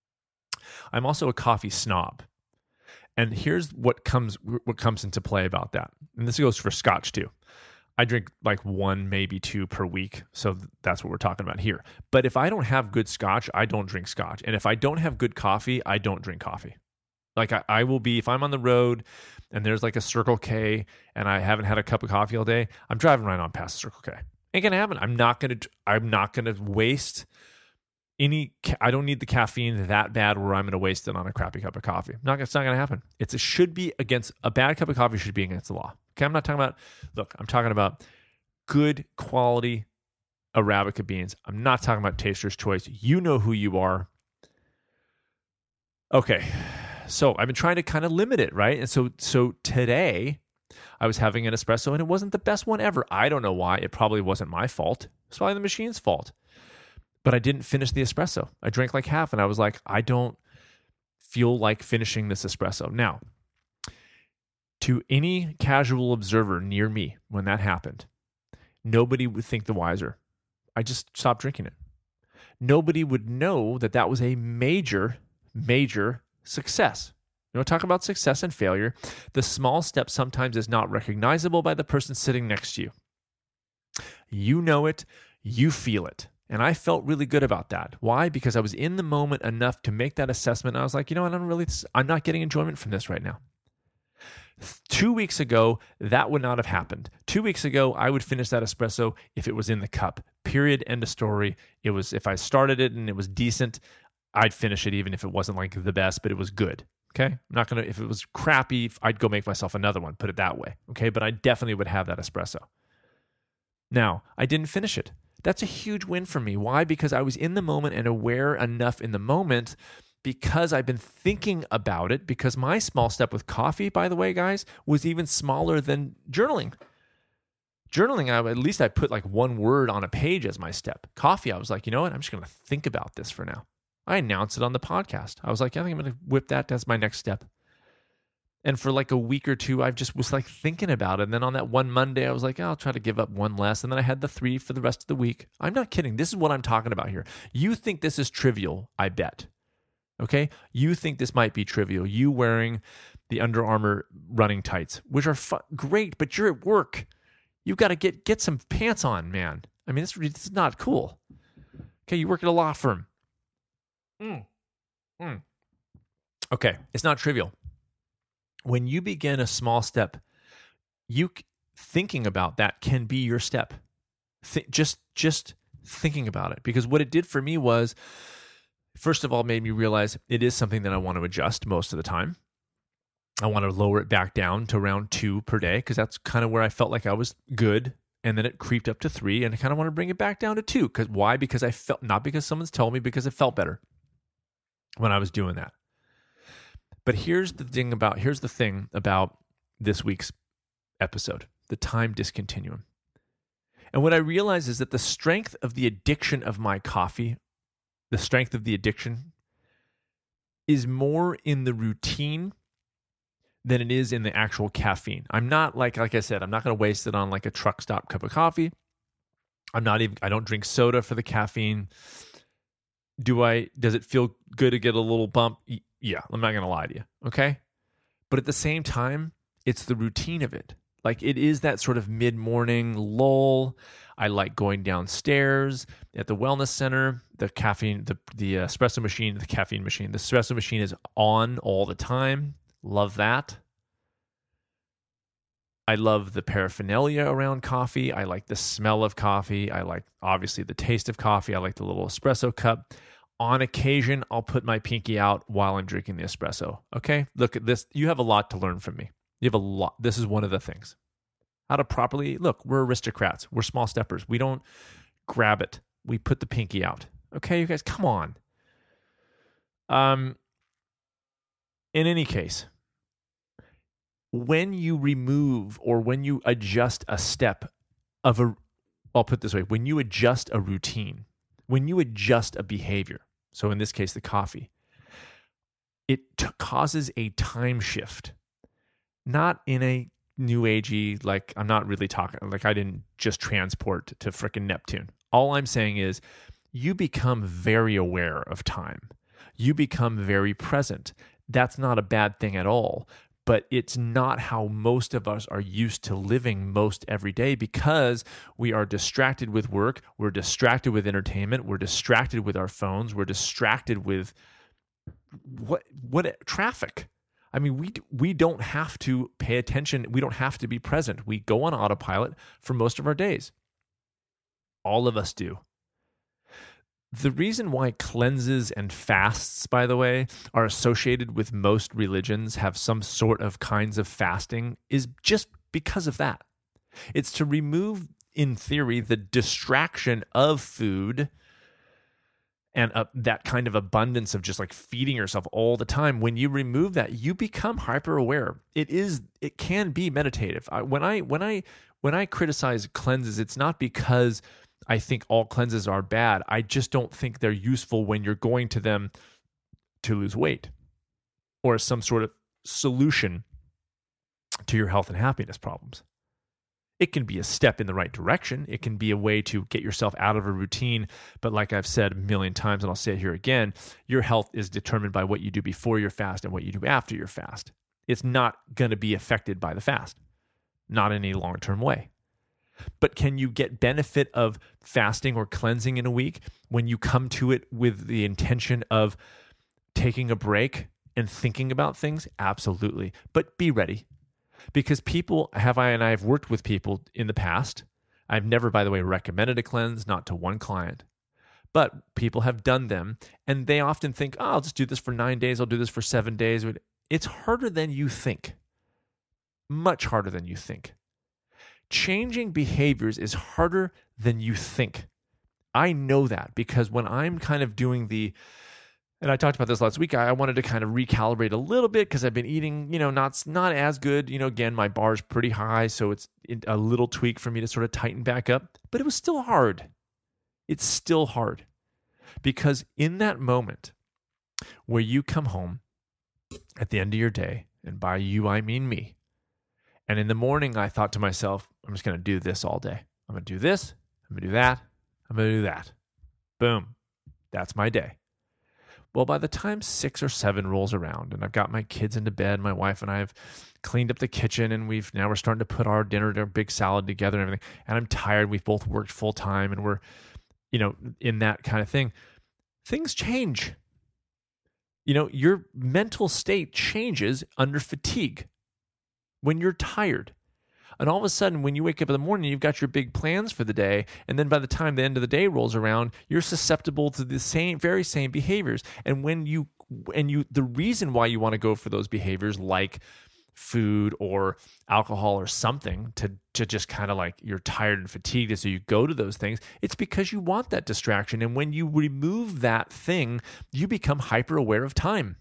I'm also a coffee snob. And here's what comes what comes into play about that. And this goes for scotch too. I drink like one, maybe two per week. So that's what we're talking about here. But if I don't have good scotch, I don't drink scotch. And if I don't have good coffee, I don't drink coffee. Like I, I will be, if I'm on the road and there's like a Circle K and I haven't had a cup of coffee all day, I'm driving right on past the Circle K. Ain't gonna happen. I'm not gonna, I'm not gonna waste any, I don't need the caffeine that bad where I'm going to waste it on a crappy cup of coffee. Not, it's not going to happen. It's, it should be against, a bad cup of coffee should be against the law. Okay, I'm not talking about, look, I'm talking about good quality Arabica beans. I'm not talking about Taster's Choice. You know who you are. Okay, so I've been trying to kind of limit it, right? And so, so today I was having an espresso and it wasn't the best one ever. I don't know why. It probably wasn't my fault. It's probably the machine's fault. But I didn't finish the espresso. I drank like half and I was like, I don't feel like finishing this espresso. Now, to any casual observer near me when that happened, nobody would think the wiser. I just stopped drinking it. Nobody would know that that was a major, major success. You know, talk about success and failure. The small step sometimes is not recognizable by the person sitting next to you. You know it. You feel it. And I felt really good about that. Why? Because I was in the moment enough to make that assessment. I was like, you know what? I'm really, I'm not getting enjoyment from this right now. Two weeks ago, that would not have happened. Two weeks ago, I would finish that espresso if it was in the cup. Period. End of story. It was, if I started it and it was decent, I'd finish it even if it wasn't like the best, but it was good. Okay. I'm not going to, if it was crappy, I'd go make myself another one, put it that way. Okay. But I definitely would have that espresso. Now, I didn't finish it. That's a huge win for me. Why? Because I was in the moment and aware enough in the moment because I've been thinking about it, because my small step with coffee, by the way, guys, was even smaller than journaling. Journaling, I, at least I put like one word on a page as my step. Coffee, I was like, you know what? I'm just going to think about this for now. I announced it on the podcast. I was like, I think I'm going to whip that as my next step. And for like a week or two, I just was like thinking about it. And then on that one Monday, I was like, oh, I'll try to give up one less. And then I had the three for the rest of the week. I'm not kidding. This is what I'm talking about here. You think this is trivial, I bet. Okay? You think this might be trivial. You wearing the Under Armour running tights, which are fu- great, but you're at work. You've got to get get some pants on, man. I mean, this, this is not cool. Okay, you work at a law firm. Mm. Mm. Okay, it's not trivial. When you begin a small step, you thinking about that can be your step. Th- just just thinking about it, because what it did for me was, first of all, made me realize it is something that I want to adjust most of the time. I want to lower it back down to around two per day, because that's kind of where I felt like I was good. And then it creeped up to three, and I kind of want to bring it back down to two. Because why? Because I felt, not because someone's told me, because it felt better when I was doing that. But here's the thing about here's the thing about this week's episode, the time discontinuum. And what I realized is that the strength of the addiction of my coffee, the strength of the addiction, is more in the routine than it is in the actual caffeine. I'm not like, like I said, I'm not going to waste it on like a truck stop cup of coffee. I'm not even, I don't drink soda for the caffeine. Do I, does it feel good to get a little bump? Yeah, I'm not going to lie to you. Okay. But at the same time, it's the routine of it. Like it is that sort of mid-morning lull. I like going downstairs at the wellness center. The caffeine, the, the espresso machine, the caffeine machine, the espresso machine is on all the time. Love that. I love the paraphernalia around coffee. I like the smell of coffee. I like, obviously, the taste of coffee. I like the little espresso cup. On occasion, I'll put my pinky out while I'm drinking the espresso. Okay? Look at this. You have a lot to learn from me. You have a lot. This is one of the things. How to properly, look, we're aristocrats. We're small steppers. We don't grab it. We put the pinky out. Okay, you guys, come on. Um, in any case, when you remove or when you adjust a step of a, I'll put it this way, when you adjust a routine, when you adjust a behavior, so in this case, the coffee, it t- causes a time shift. Not in a new agey, like I'm not really talking, like I didn't just transport to frickin' Neptune. All I'm saying is you become very aware of time. You become very present. That's not a bad thing at all, but it's not how most of us are used to living most every day, because we are distracted with work, we're distracted with entertainment, we're distracted with our phones, we're distracted with what what traffic. I mean, we we don't have to pay attention. We don't have to be present. We go on autopilot for most of our days. All of us do. The reason why cleanses and fasts, by the way, are associated with most religions, have some sort of kinds of fasting, is just because of that. It's to remove, in theory, the distraction of food and uh, that kind of abundance of just like feeding yourself all the time. When you remove that, you become hyper aware. It is, it can be meditative. I, when I when I when I criticize cleanses, it's not because I think all cleanses are bad. I just don't think they're useful when you're going to them to lose weight or as some sort of solution to your health and happiness problems. It can be a step in the right direction. It can be a way to get yourself out of a routine. But like I've said a million times, and I'll say it here again, your health is determined by what you do before your fast and what you do after your fast. It's not going to be affected by the fast, not in a long-term way. But can you get benefit of fasting or cleansing in a week when you come to it with the intention of taking a break and thinking about things? Absolutely. But be ready. Because people have, I and I have worked with people in the past. I've never, by the way, recommended a cleanse, not to one client. But people have done them, and they often think, oh, I'll just do this for nine days. I'll do this for seven days. It's harder than you think. Much harder than you think. Changing behaviors is harder than you think. I know that because when I'm kind of doing the, and I talked about this last week, I wanted to kind of recalibrate a little bit because I've been eating, you know, not not as good. You know, again, my bar's pretty high, so it's a little tweak for me to sort of tighten back up. But it was still hard. It's still hard because in that moment where you come home at the end of your day, and by you I mean me, and in the morning I thought to myself, I'm just going to do this all day. I'm going to do this. I'm going to do that. I'm going to do that. Boom. That's my day. Well, by the time six or seven rolls around and I've got my kids into bed, my wife and I have cleaned up the kitchen and we've now we're starting to put our dinner, our big salad together and everything. And I'm tired. We've both worked full time and we're, you know, in that kind of thing. Things change. You know, your mental state changes under fatigue when you're tired. And all of a sudden, when you wake up in the morning, you've got your big plans for the day. And then by the time the end of the day rolls around, you're susceptible to the same, very same behaviors. And when you, and you, the reason why you want to go for those behaviors like food or alcohol or something to, to just kind of like you're tired and fatigued. And so you go to those things. It's because you want that distraction. And when you remove that thing, you become hyper aware of time.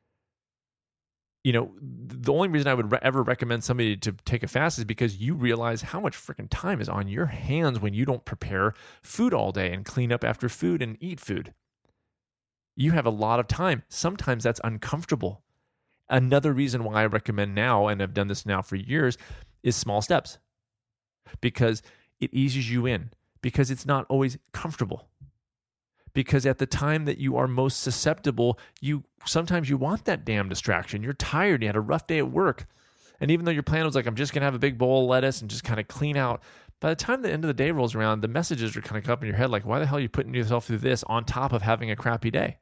You know, the only reason I would re- ever recommend somebody to take a fast is because you realize how much freaking time is on your hands when you don't prepare food all day and clean up after food and eat food. You have a lot of time. Sometimes that's uncomfortable. Another reason why I recommend now, and I've done this now for years, is small steps. Because it eases you in. Because it's not always comfortable. Because at the time that you are most susceptible, you sometimes you want that damn distraction. You're tired. You had a rough day at work. And even though your plan was like, I'm just going to have a big bowl of lettuce and just kind of clean out, by the time the end of the day rolls around, the messages are kind of up in your head like, why the hell are you putting yourself through this on top of having a crappy day?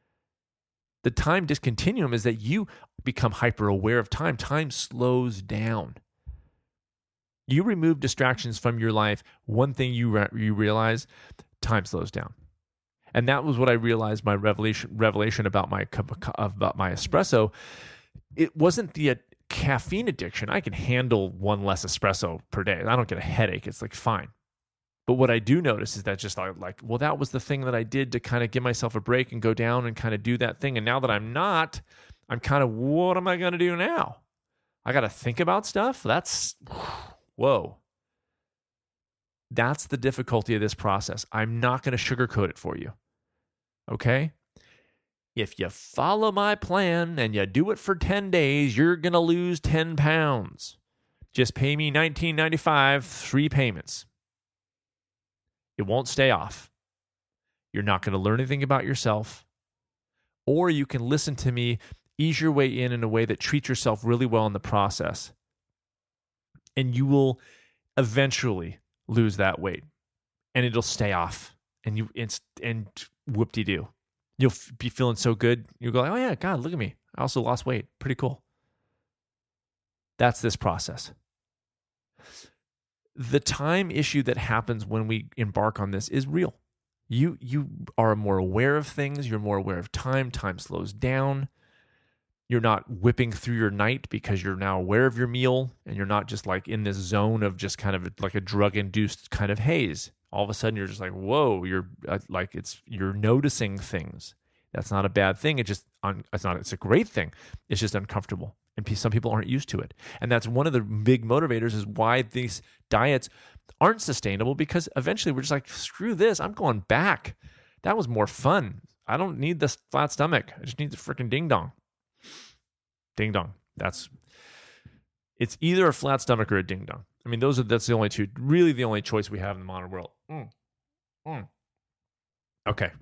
The time discontinuum is that you become hyper aware of time. Time slows down. You remove distractions from your life. One thing you re- you realize, time slows down. And that was what I realized my revelation revelation about my cup of, about my espresso. It wasn't the uh, caffeine addiction. I can handle one less espresso per day. I don't get a headache. It's like fine. But what I do notice is that just like, like, well, that was the thing that I did to kind of give myself a break and go down and kind of do that thing. And now that I'm not, I'm kind of, what am I going to do now? I got to think about stuff. That's, whoa. That's the difficulty of this process. I'm not going to sugarcoat it for you. Okay? If you follow my plan and you do it for ten days, you're going to lose ten pounds. Just pay me nineteen ninety-five, three payments. It won't stay off. You're not going to learn anything about yourself. Or you can listen to me, ease your way in in a way that treats yourself really well in the process. And you will eventually lose that weight. And it'll stay off. And you it's, and whoop-de-doo. You'll f- be feeling so good. You'll go, oh yeah, God, look at me. I also lost weight. Pretty cool. That's this process. The time issue that happens when we embark on this is real. You you are more aware of things. You're more aware of time. Time slows down. You're not whipping through your night because you're now aware of your meal and you're not just like in this zone of just kind of like a drug-induced kind of haze. All of a sudden you're just like, whoa, you're uh, like it's you're noticing things. That's not a bad thing. It just un, it's not it's a great thing. It's just uncomfortable. And some people aren't used to it. And that's one of the big motivators is why these diets aren't sustainable, because eventually we're just like, screw this. I'm going back. That was more fun. I don't need this flat stomach. I just need the freaking ding dong. Ding dong. That's, it's either a flat stomach or a ding dong. I mean, those are, that's the only two, really the only choice we have in the modern world. Mm. Mm. Okay.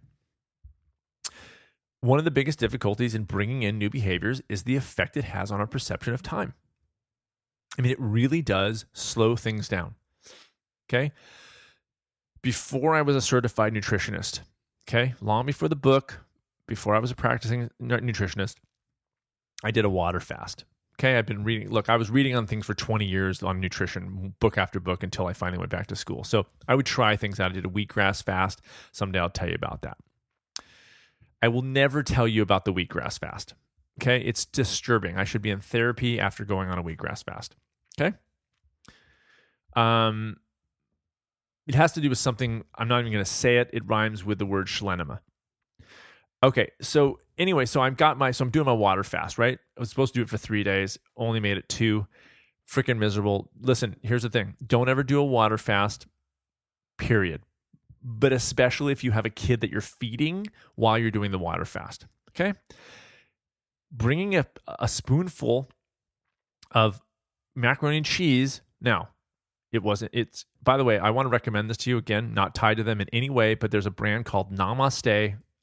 One of the biggest difficulties in bringing in new behaviors is the effect it has on our perception of time. I mean, it really does slow things down. Okay? Before I was a certified nutritionist, okay, long before the book, before I was a practicing nutritionist, I did a water fast. Okay, I've been reading, look, I was reading on things for twenty years on nutrition, book after book, until I finally went back to school. So I would try things out. I did a wheatgrass fast. Someday I'll tell you about that. I will never tell you about the wheatgrass fast. Okay, it's disturbing. I should be in therapy after going on a wheatgrass fast. Okay, um, it has to do with something. I'm not even going to say it. It rhymes with the word schlenema. Okay, so anyway, so I've got my, so I'm doing my water fast, right? I was supposed to do it for three days. Only made it two. Freaking miserable. Listen, here's the thing. Don't ever do a water fast. Period. But especially if you have a kid that you're feeding while you're doing the water fast, okay? Bringing a, a spoonful of macaroni and cheese. Now, it wasn't, it's, by the way, I want to recommend this to you again, not tied to them in any way, but there's a brand called Namaste.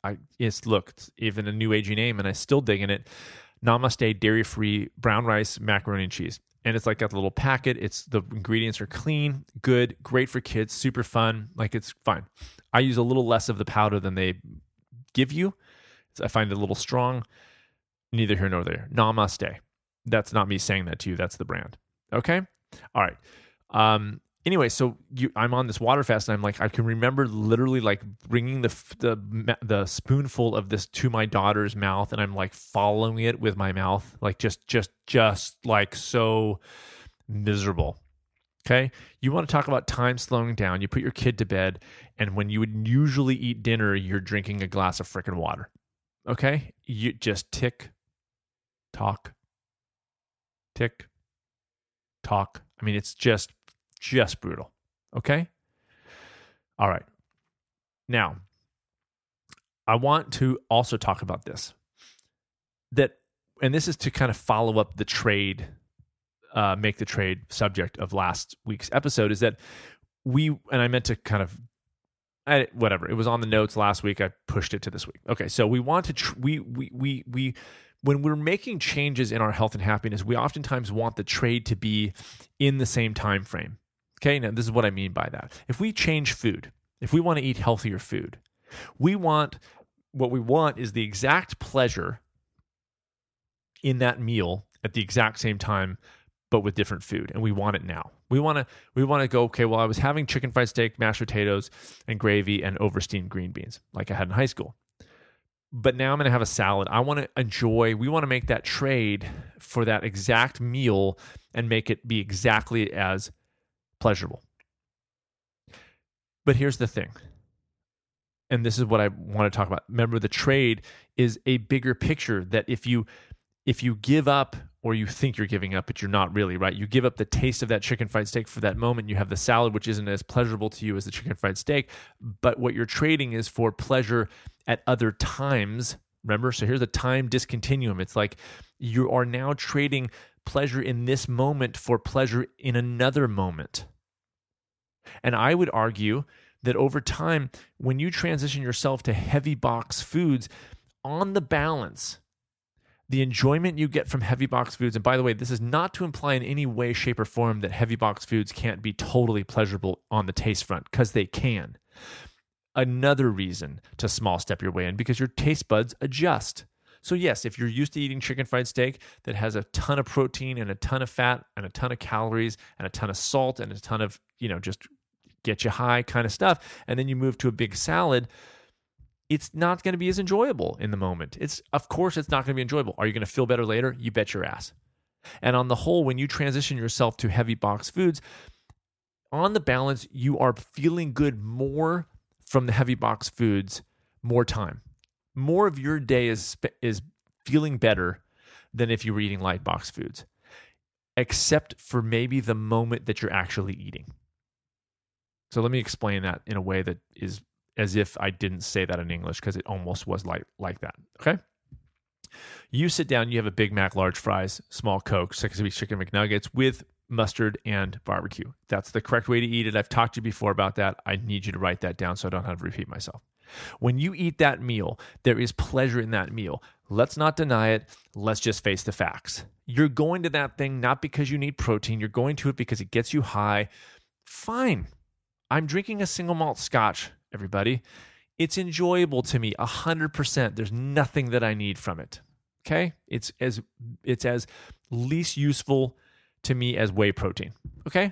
I it's look, it's even a new agey name, and I still digging it. Namaste dairy-free brown rice, macaroni and cheese. And it's like got the little packet. It's the ingredients are clean, good, great for kids, super fun. Like it's fine. I use a little less of the powder than they give you. I find it a little strong. Neither here nor there. Namaste. That's not me saying that to you. That's the brand. Okay? All right. Um, anyway, so you, I'm on this water fast, and I'm like, I can remember literally like bringing the, the the spoonful of this to my daughter's mouth, and I'm like following it with my mouth, like just just just like so miserable. Okay? You want to talk about time slowing down. You put your kid to bed, and when you would usually eat dinner, you're drinking a glass of frickin' water. Okay? You just tick, talk, tick, talk. I mean, it's just, just brutal. Okay? All right. Now, I want to also talk about this. That, and this is to kind of follow up the trade, uh, make the trade subject of last week's episode, is that we, and I meant to kind of, I, whatever, it was on the notes last week. I pushed it to this week. Okay, so we want to, tr- we, we, we, we, when we're making changes in our health and happiness, we oftentimes want the trade to be in the same time frame. Okay, now this is what I mean by that. If we change food, if we want to eat healthier food, we want, what we want is the exact pleasure in that meal at the exact same time, but with different food, and we want it now. We want to we want to go, okay, well, I was having chicken fried steak, mashed potatoes, and gravy, and oversteamed green beans like I had in high school. But now I'm going to have a salad. I want to enjoy, we want to make that trade for that exact meal and make it be exactly as pleasurable. But here's the thing, and this is what I want to talk about. Remember, the trade is a bigger picture that if you if you give up, or you think you're giving up, but you're not really, right? You give up the taste of that chicken fried steak for that moment. You have the salad, which isn't as pleasurable to you as the chicken fried steak, but what you're trading is for pleasure at other times. Remember? So here's a time discontinuum. It's like you are now trading pleasure in this moment for pleasure in another moment. And I would argue that over time, when you transition yourself to heavy box foods, on the balance, the enjoyment you get from heavy box foods, and by the way, this is not to imply in any way, shape, or form that heavy box foods can't be totally pleasurable on the taste front, because they can. Another reason to small step your way in, because your taste buds adjust. So yes, if you're used to eating chicken fried steak that has a ton of protein and a ton of fat and a ton of calories and a ton of salt and a ton of, you know, just get you high kind of stuff, and then you move to a big salad, it's not going to be as enjoyable in the moment. It's, of course, it's not going to be enjoyable. Are you going to feel better later? You bet your ass. And on the whole, when you transition yourself to heavy box foods, on the balance, you are feeling good more from the heavy box foods more time. More of your day is is feeling better than if you were eating light box foods, except for maybe the moment that you're actually eating. So let me explain that in a way that is as if I didn't say that in English, because it almost was like, like that, okay? You sit down, you have a Big Mac, large fries, small Coke, six-piece chicken McNuggets with mustard and barbecue. That's the correct way to eat it. I've talked to you before about that. I need you to write that down so I don't have to repeat myself. When you eat that meal, there is pleasure in that meal. Let's not deny it. Let's just face the facts. You're going to that thing not because you need protein. You're going to it because it gets you high. Fine. I'm drinking a single malt scotch, everybody. It's enjoyable to me, one hundred percent. There's nothing that I need from it. Okay? It's as it's as least useful to me as whey protein. Okay?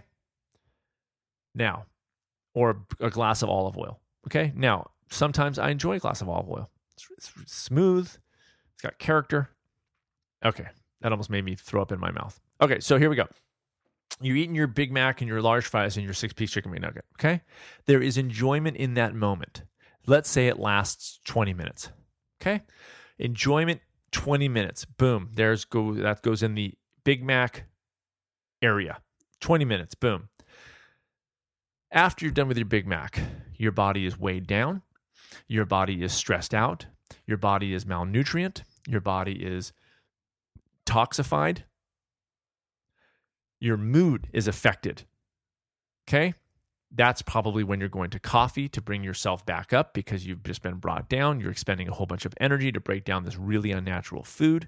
Now, or a glass of olive oil. Okay? Now, sometimes I enjoy a glass of olive oil. It's, it's smooth. It's got character. Okay. That almost made me throw up in my mouth. Okay, so here we go. You're eating your Big Mac and your large fries and your six-piece chicken McNugget, okay? There is enjoyment in that moment. Let's say it lasts twenty minutes, okay? Enjoyment, twenty minutes. Boom. There's go. That goes in the Big Mac area. twenty minutes. Boom. After you're done with your Big Mac, your body is weighed down. Your body is stressed out. Your body is malnutrient. Your body is toxified. Your mood is affected. Okay? that's probably when you're going to coffee to bring yourself back up because you've just been brought down. You're expending a whole bunch of energy to break down this really unnatural food.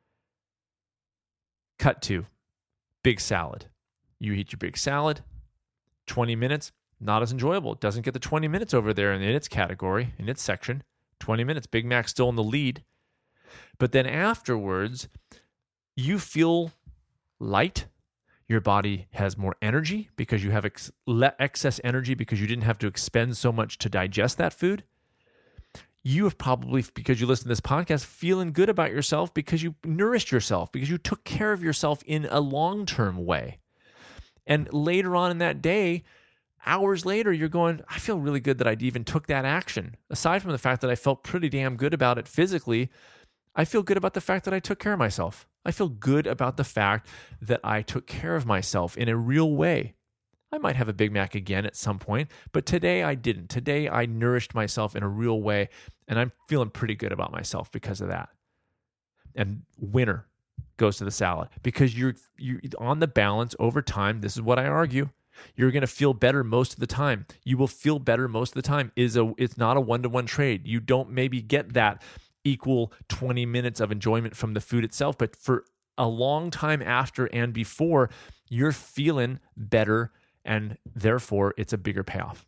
Cut to big salad. You eat your big salad, twenty minutes, not as enjoyable. It doesn't get the twenty minutes over there in its category, in its section. twenty minutes, Big Mac's still in the lead. But then afterwards, you feel light. Your body has more energy because you have ex- excess energy because you didn't have to expend so much to digest that food. You have probably, because you listen to this podcast, feeling good about yourself because you nourished yourself, because you took care of yourself in a long-term way. And later on in that day, hours later, you're going, I feel really good that I even took that action. Aside from the fact that I felt pretty damn good about it physically, I feel good about the fact that I took care of myself. I feel good about the fact that I took care of myself in a real way. I might have a Big Mac again at some point, but today I didn't. Today I nourished myself in a real way, and I'm feeling pretty good about myself because of that. And winner goes to the salad because you're you on the balance over time. This is what I argue. You're going to feel better most of the time. You will feel better most of the time. Is a it's not a one-to-one trade. You don't maybe get that equal twenty minutes of enjoyment from the food itself, but for a long time after and before, you're feeling better, and therefore it's a bigger payoff.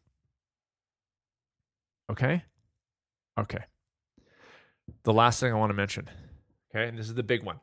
Okay? Okay. The last thing I want to mention, okay, and this is the big one.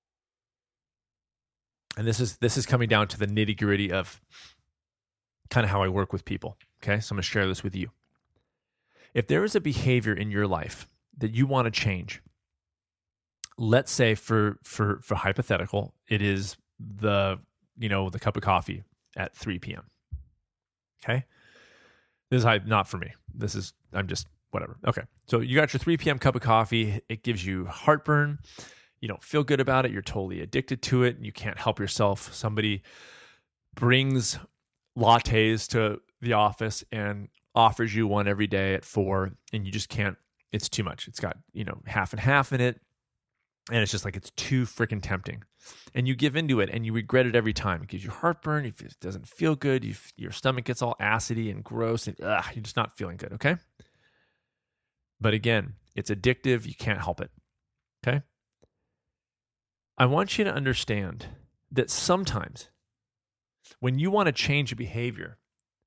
And this is this is coming down to the nitty-gritty of kind of how I work with people, okay? So I'm going to share this with you. If there is a behavior in your life that you want to change, let's say for for for hypothetical, it is the, you know, the cup of coffee at three p.m. Okay? This is not for me. This is, I'm just, whatever. Okay. So you got your three p.m. cup of coffee. It gives you heartburn. You don't feel good about it. You're totally addicted to it. You can't help yourself. Somebody brings lattes to the office and offers you one every day at four, and you just can't. It's too much. It's got, you know, half and half in it. And it's just like, it's too freaking tempting. And you give into it and you regret it every time. It gives you heartburn. It doesn't feel good. You, your stomach gets all acidy and gross, and ugh, you're just not feeling good, okay? But again, it's addictive. You can't help it, okay? I want you to understand that sometimes when you want to change a behavior,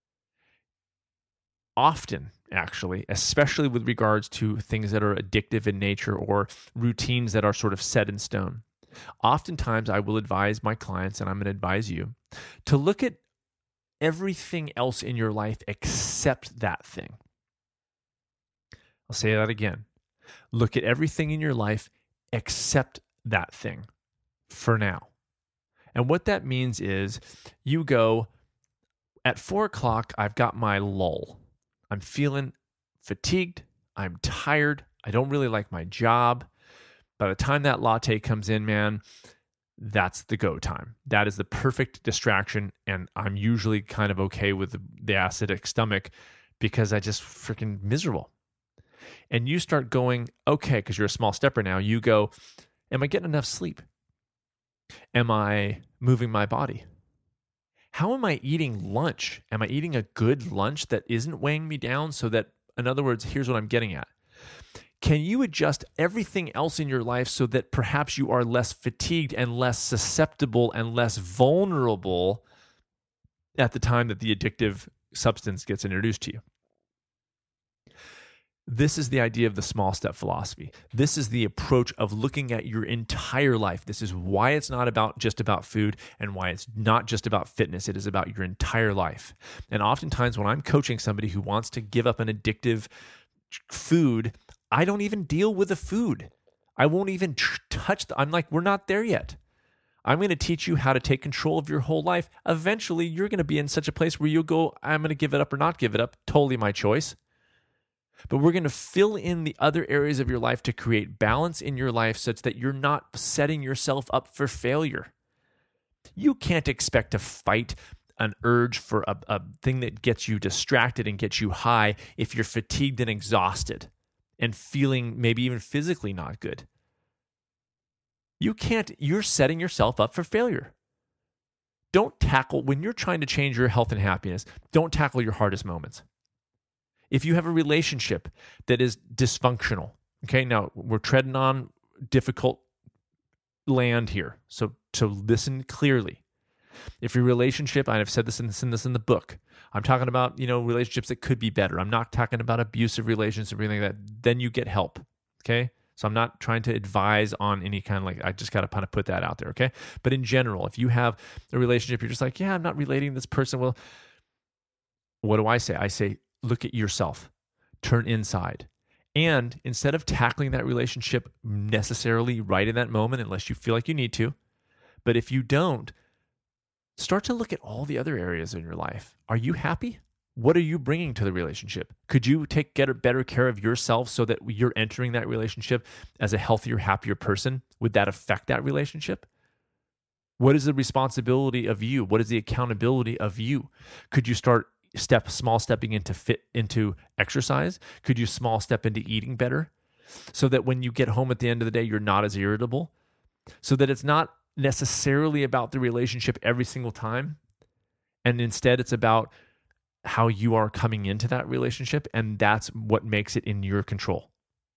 often, actually, especially with regards to things that are addictive in nature or routines that are sort of set in stone. Oftentimes, I will advise my clients, and I'm going to advise you, to look at everything else in your life except that thing. I'll say that again. Look at everything in your life except that thing for now. And what that means is you go, at four o'clock, I've got my lull. I'm feeling fatigued. I'm tired. I don't really like my job. By the time that latte comes in, man, that's the go time. That is the perfect distraction. And I'm usually kind of okay with the, the acidic stomach because I just freaking miserable. And you start going, okay, because you're a small stepper now, you go, am I getting enough sleep? Am I moving my body? How am I eating lunch? Am I eating a good lunch that isn't weighing me down so that, in other words, here's what I'm getting at. Can you adjust everything else in your life so that perhaps you are less fatigued and less susceptible and less vulnerable at the time that the addictive substance gets introduced to you? This is the idea of the small step philosophy. This is the approach of looking at your entire life. This is why it's not about just about food and why it's not just about fitness. It is about your entire life. And oftentimes when I'm coaching somebody who wants to give up an addictive food, I don't even deal with the food. I won't even tr- touch the, I'm like, we're not there yet. I'm going to teach you how to take control of your whole life. Eventually, you're going to be in such a place where you'll go, I'm going to give it up or not give it up. Totally my choice. But we're going to fill in the other areas of your life to create balance in your life such that you're not setting yourself up for failure. You can't expect to fight an urge for a, a thing that gets you distracted and gets you high if you're fatigued and exhausted and feeling maybe even physically not good. You can't, you're setting yourself up for failure. Don't tackle, when you're trying to change your health and happiness, don't tackle your hardest moments. If you have a relationship that is dysfunctional, okay, now we're treading on difficult land here, so so listen clearly. If your relationship, I've said this in, this in this in the book, I'm talking about, you know, relationships that could be better. I'm not talking about abusive relationships or anything like that. Then you get help, okay? So I'm not trying to advise on any kind of like, I just got to kind of put that out there, okay? But in general, if you have a relationship, you're just like, yeah, I'm not relating to this person. Well, what do I say? I say, look at yourself, turn inside. And instead of tackling that relationship necessarily right in that moment, unless you feel like you need to, but if you don't, start to look at all the other areas in your life. Are you happy? What are you bringing to the relationship? Could you take get better care of yourself so that you're entering that relationship as a healthier, happier person? Would that affect that relationship? What is the responsibility of you? What is the accountability of you? Could you start step small stepping into fit into exercise? Could you small step into eating better so that when you get home at the end of the day, you're not as irritable? So that it's not necessarily about the relationship every single time. And instead it's about how you are coming into that relationship, and that's what makes it in your control.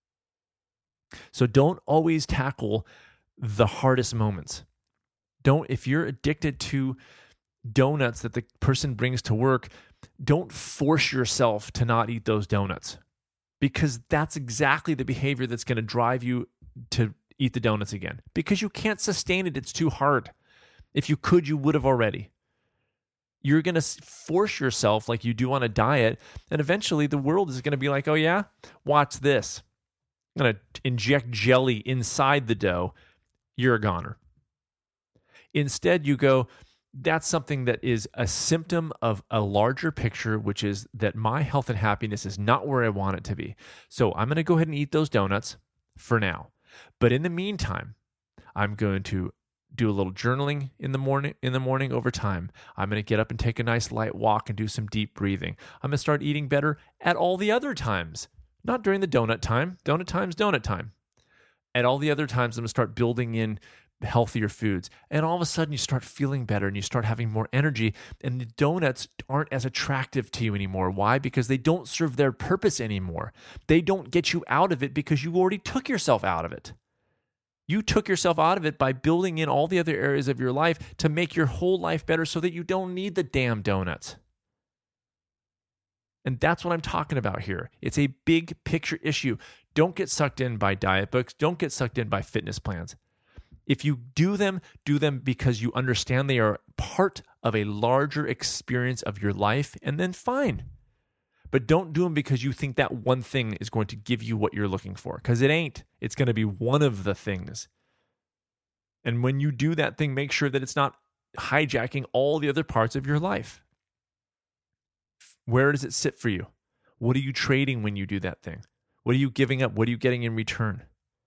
So don't always tackle the hardest moments. Don't, if you're addicted to donuts that the person brings to work, don't force yourself to not eat those donuts, because that's exactly the behavior that's going to drive you to eat the donuts again, because you can't sustain it. It's too hard. If you could, you would have already. You're going to force yourself like you do on a diet, and eventually the world is going to be like, oh yeah, watch this. I'm going to inject jelly inside the dough. You're a goner. Instead, you go, that's something that is a symptom of a larger picture, which is that my health and happiness is not where I want it to be. So I'm going to go ahead and eat those donuts for now. But in the meantime, I'm going to do a little journaling in the morning, in the morning over time. I'm going to get up and take a nice light walk and do some deep breathing. I'm going to start eating better at all the other times, not during the donut time. Donut time's donut time. At all the other times, I'm going to start building in healthier foods. And all of a sudden you start feeling better and you start having more energy, and the donuts aren't as attractive to you anymore. Why? Because they don't serve their purpose anymore. They don't get you out of it because you already took yourself out of it. You took yourself out of it by building in all the other areas of your life to make your whole life better so that you don't need the damn donuts. And that's what I'm talking about here. It's a big picture issue. Don't get sucked in by diet books. Don't get sucked in by fitness plans. If you do them, do them because you understand they are part of a larger experience of your life, and then fine. But don't do them because you think that one thing is going to give you what you're looking for, because it ain't. It's going to be one of the things. And when you do that thing, make sure that it's not hijacking all the other parts of your life. Where does it sit for you? What are you trading when you do that thing? What are you giving up? What are you getting in return?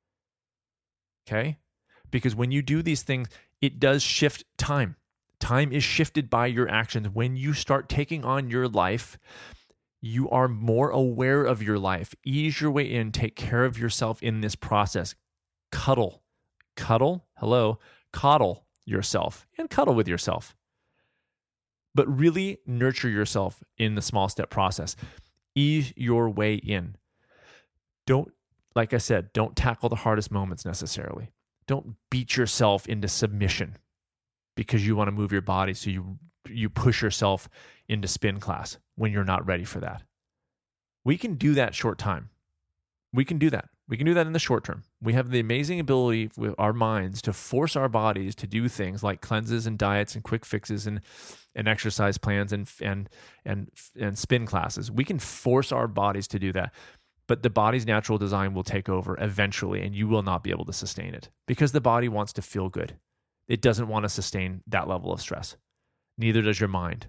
Okay? Because when you do these things, it does shift time. Time is shifted by your actions. When you start taking on your life, you are more aware of your life. Ease your way in. Take care of yourself in this process. Cuddle. Cuddle? Hello. Coddle yourself and cuddle with yourself. But really nurture yourself in the small step process. Ease your way in. Don't, like I said, don't tackle the hardest moments necessarily. Don't beat yourself into submission because you want to move your body, so you you push yourself into spin class when you're not ready for that. We can do that short time. We can do that. We can do that in the short term. We have the amazing ability with our minds to force our bodies to do things like cleanses and diets and quick fixes and, and exercise plans and, and, and, and spin classes. We can force our bodies to do that. But the body's natural design will take over eventually, and you will not be able to sustain it because the body wants to feel good. It doesn't want to sustain that level of stress. Neither does your mind.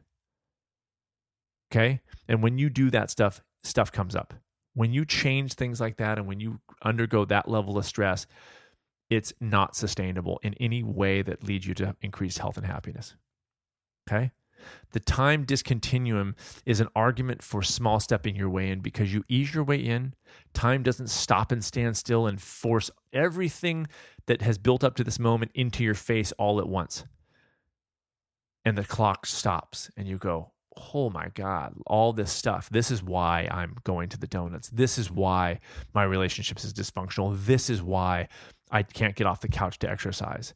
Okay? And when you do that stuff, stuff comes up. When you change things like that and when you undergo that level of stress, it's not sustainable in any way that leads you to increased health and happiness. Okay? The time discontinuum is an argument for small stepping your way in because you ease your way in. Time doesn't stop and stand still and force everything that has built up to this moment into your face all at once. and the clock stops and you go, oh my God, all this stuff. This is why I'm going to the donuts. This is why my relationships is dysfunctional. This is why I can't get off the couch to exercise.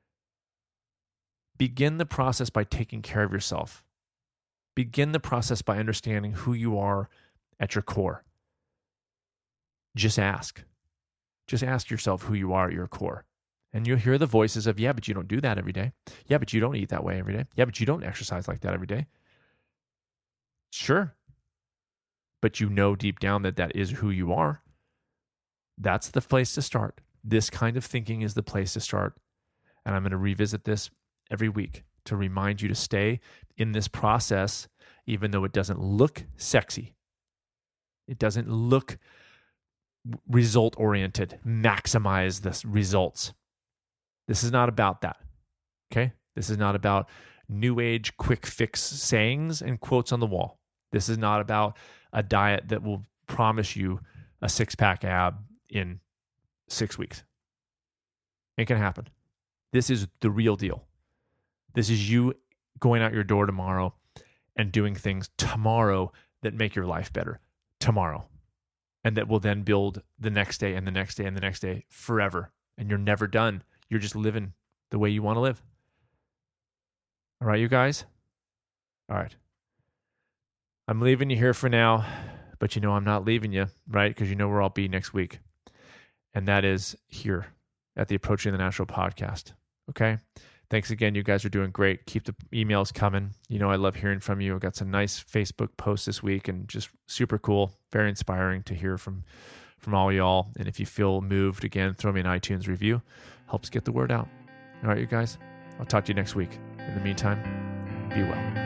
Begin the process by taking care of yourself. Begin the process by understanding who you are at your core. Just ask. Just ask yourself who you are at your core. And you'll hear the voices of, yeah, but you don't do that every day. Yeah, but you don't eat that way every day. Yeah, but you don't exercise like that every day. Sure. But you know deep down that that is who you are. That's the place to start. This kind of thinking is the place to start. And I'm going to revisit this every week to remind you to stay in this process, even though it doesn't look sexy. It doesn't look result-oriented. Maximize the results. This is not about that. Okay? This is not about new age quick fix sayings and quotes on the wall. This is not about a diet that will promise you a six-pack ab in six weeks. Ain't gonna happen. This is the real deal. This is you going out your door tomorrow and doing things tomorrow that make your life better tomorrow. And that will then build the next day and the next day and the next day forever. And you're never done. You're just living the way you want to live. All right, you guys? All right. I'm leaving you here for now, but you know I'm not leaving you, right? Because you know where I'll be next week. And that is here at the Approaching the Natural podcast. Okay? Thanks again. You guys are doing great. Keep the emails coming. You know I love hearing from you. I got some nice Facebook posts this week and just super cool. Very inspiring to hear from, from all y'all. And if you feel moved, again, throw me an iTunes review. Helps get the word out. All right, you guys. I'll talk to you next week. In the meantime, be well.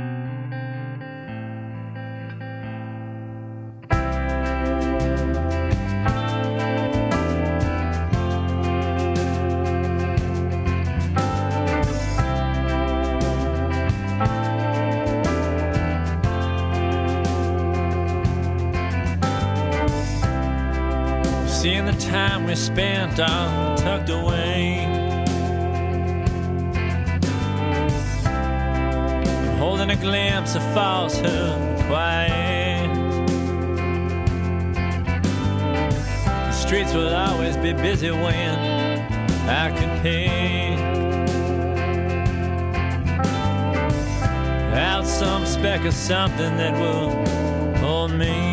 Seeing the time we spent all tucked away, I'm holding a glimpse of falsehood and quiet. The streets will always be busy when I could pick out some speck of something that will hold me.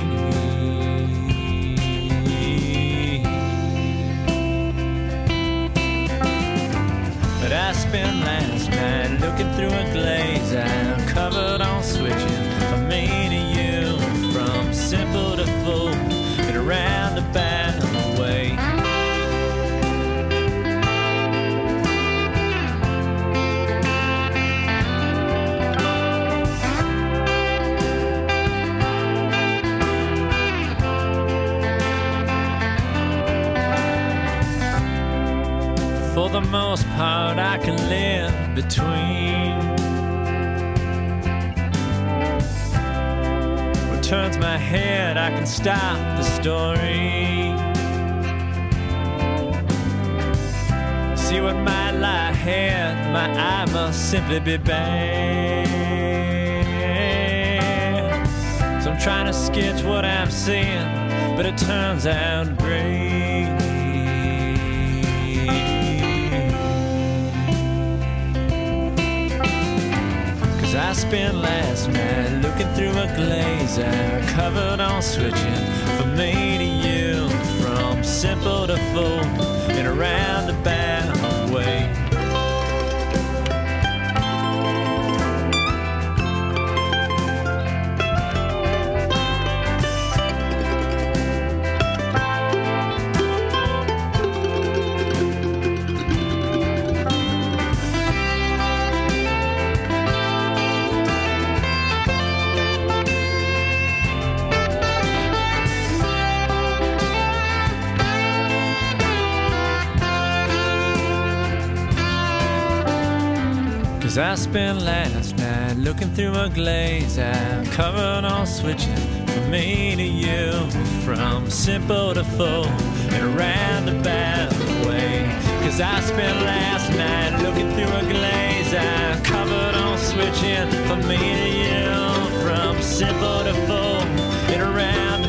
But I spent last night looking through a glaze. I'm covered on switching from me to you, from simple to full, in a roundabout way. For the most part, I can live between what turns my head. I can stop the story, see what might lie ahead. My eye must simply be bad. So I'm trying to sketch what I'm seeing, but it turns out great. I spent last night looking through a glaze. I covered on switching from me to you, from simple to full, in a roundabout way. I spent last night looking through a glaze. I'm covered on switching from me to you, from simple to full, in a roundabout way. Cause I spent last night looking through a glaze. I covered on switching from me to you, from simple to full, and around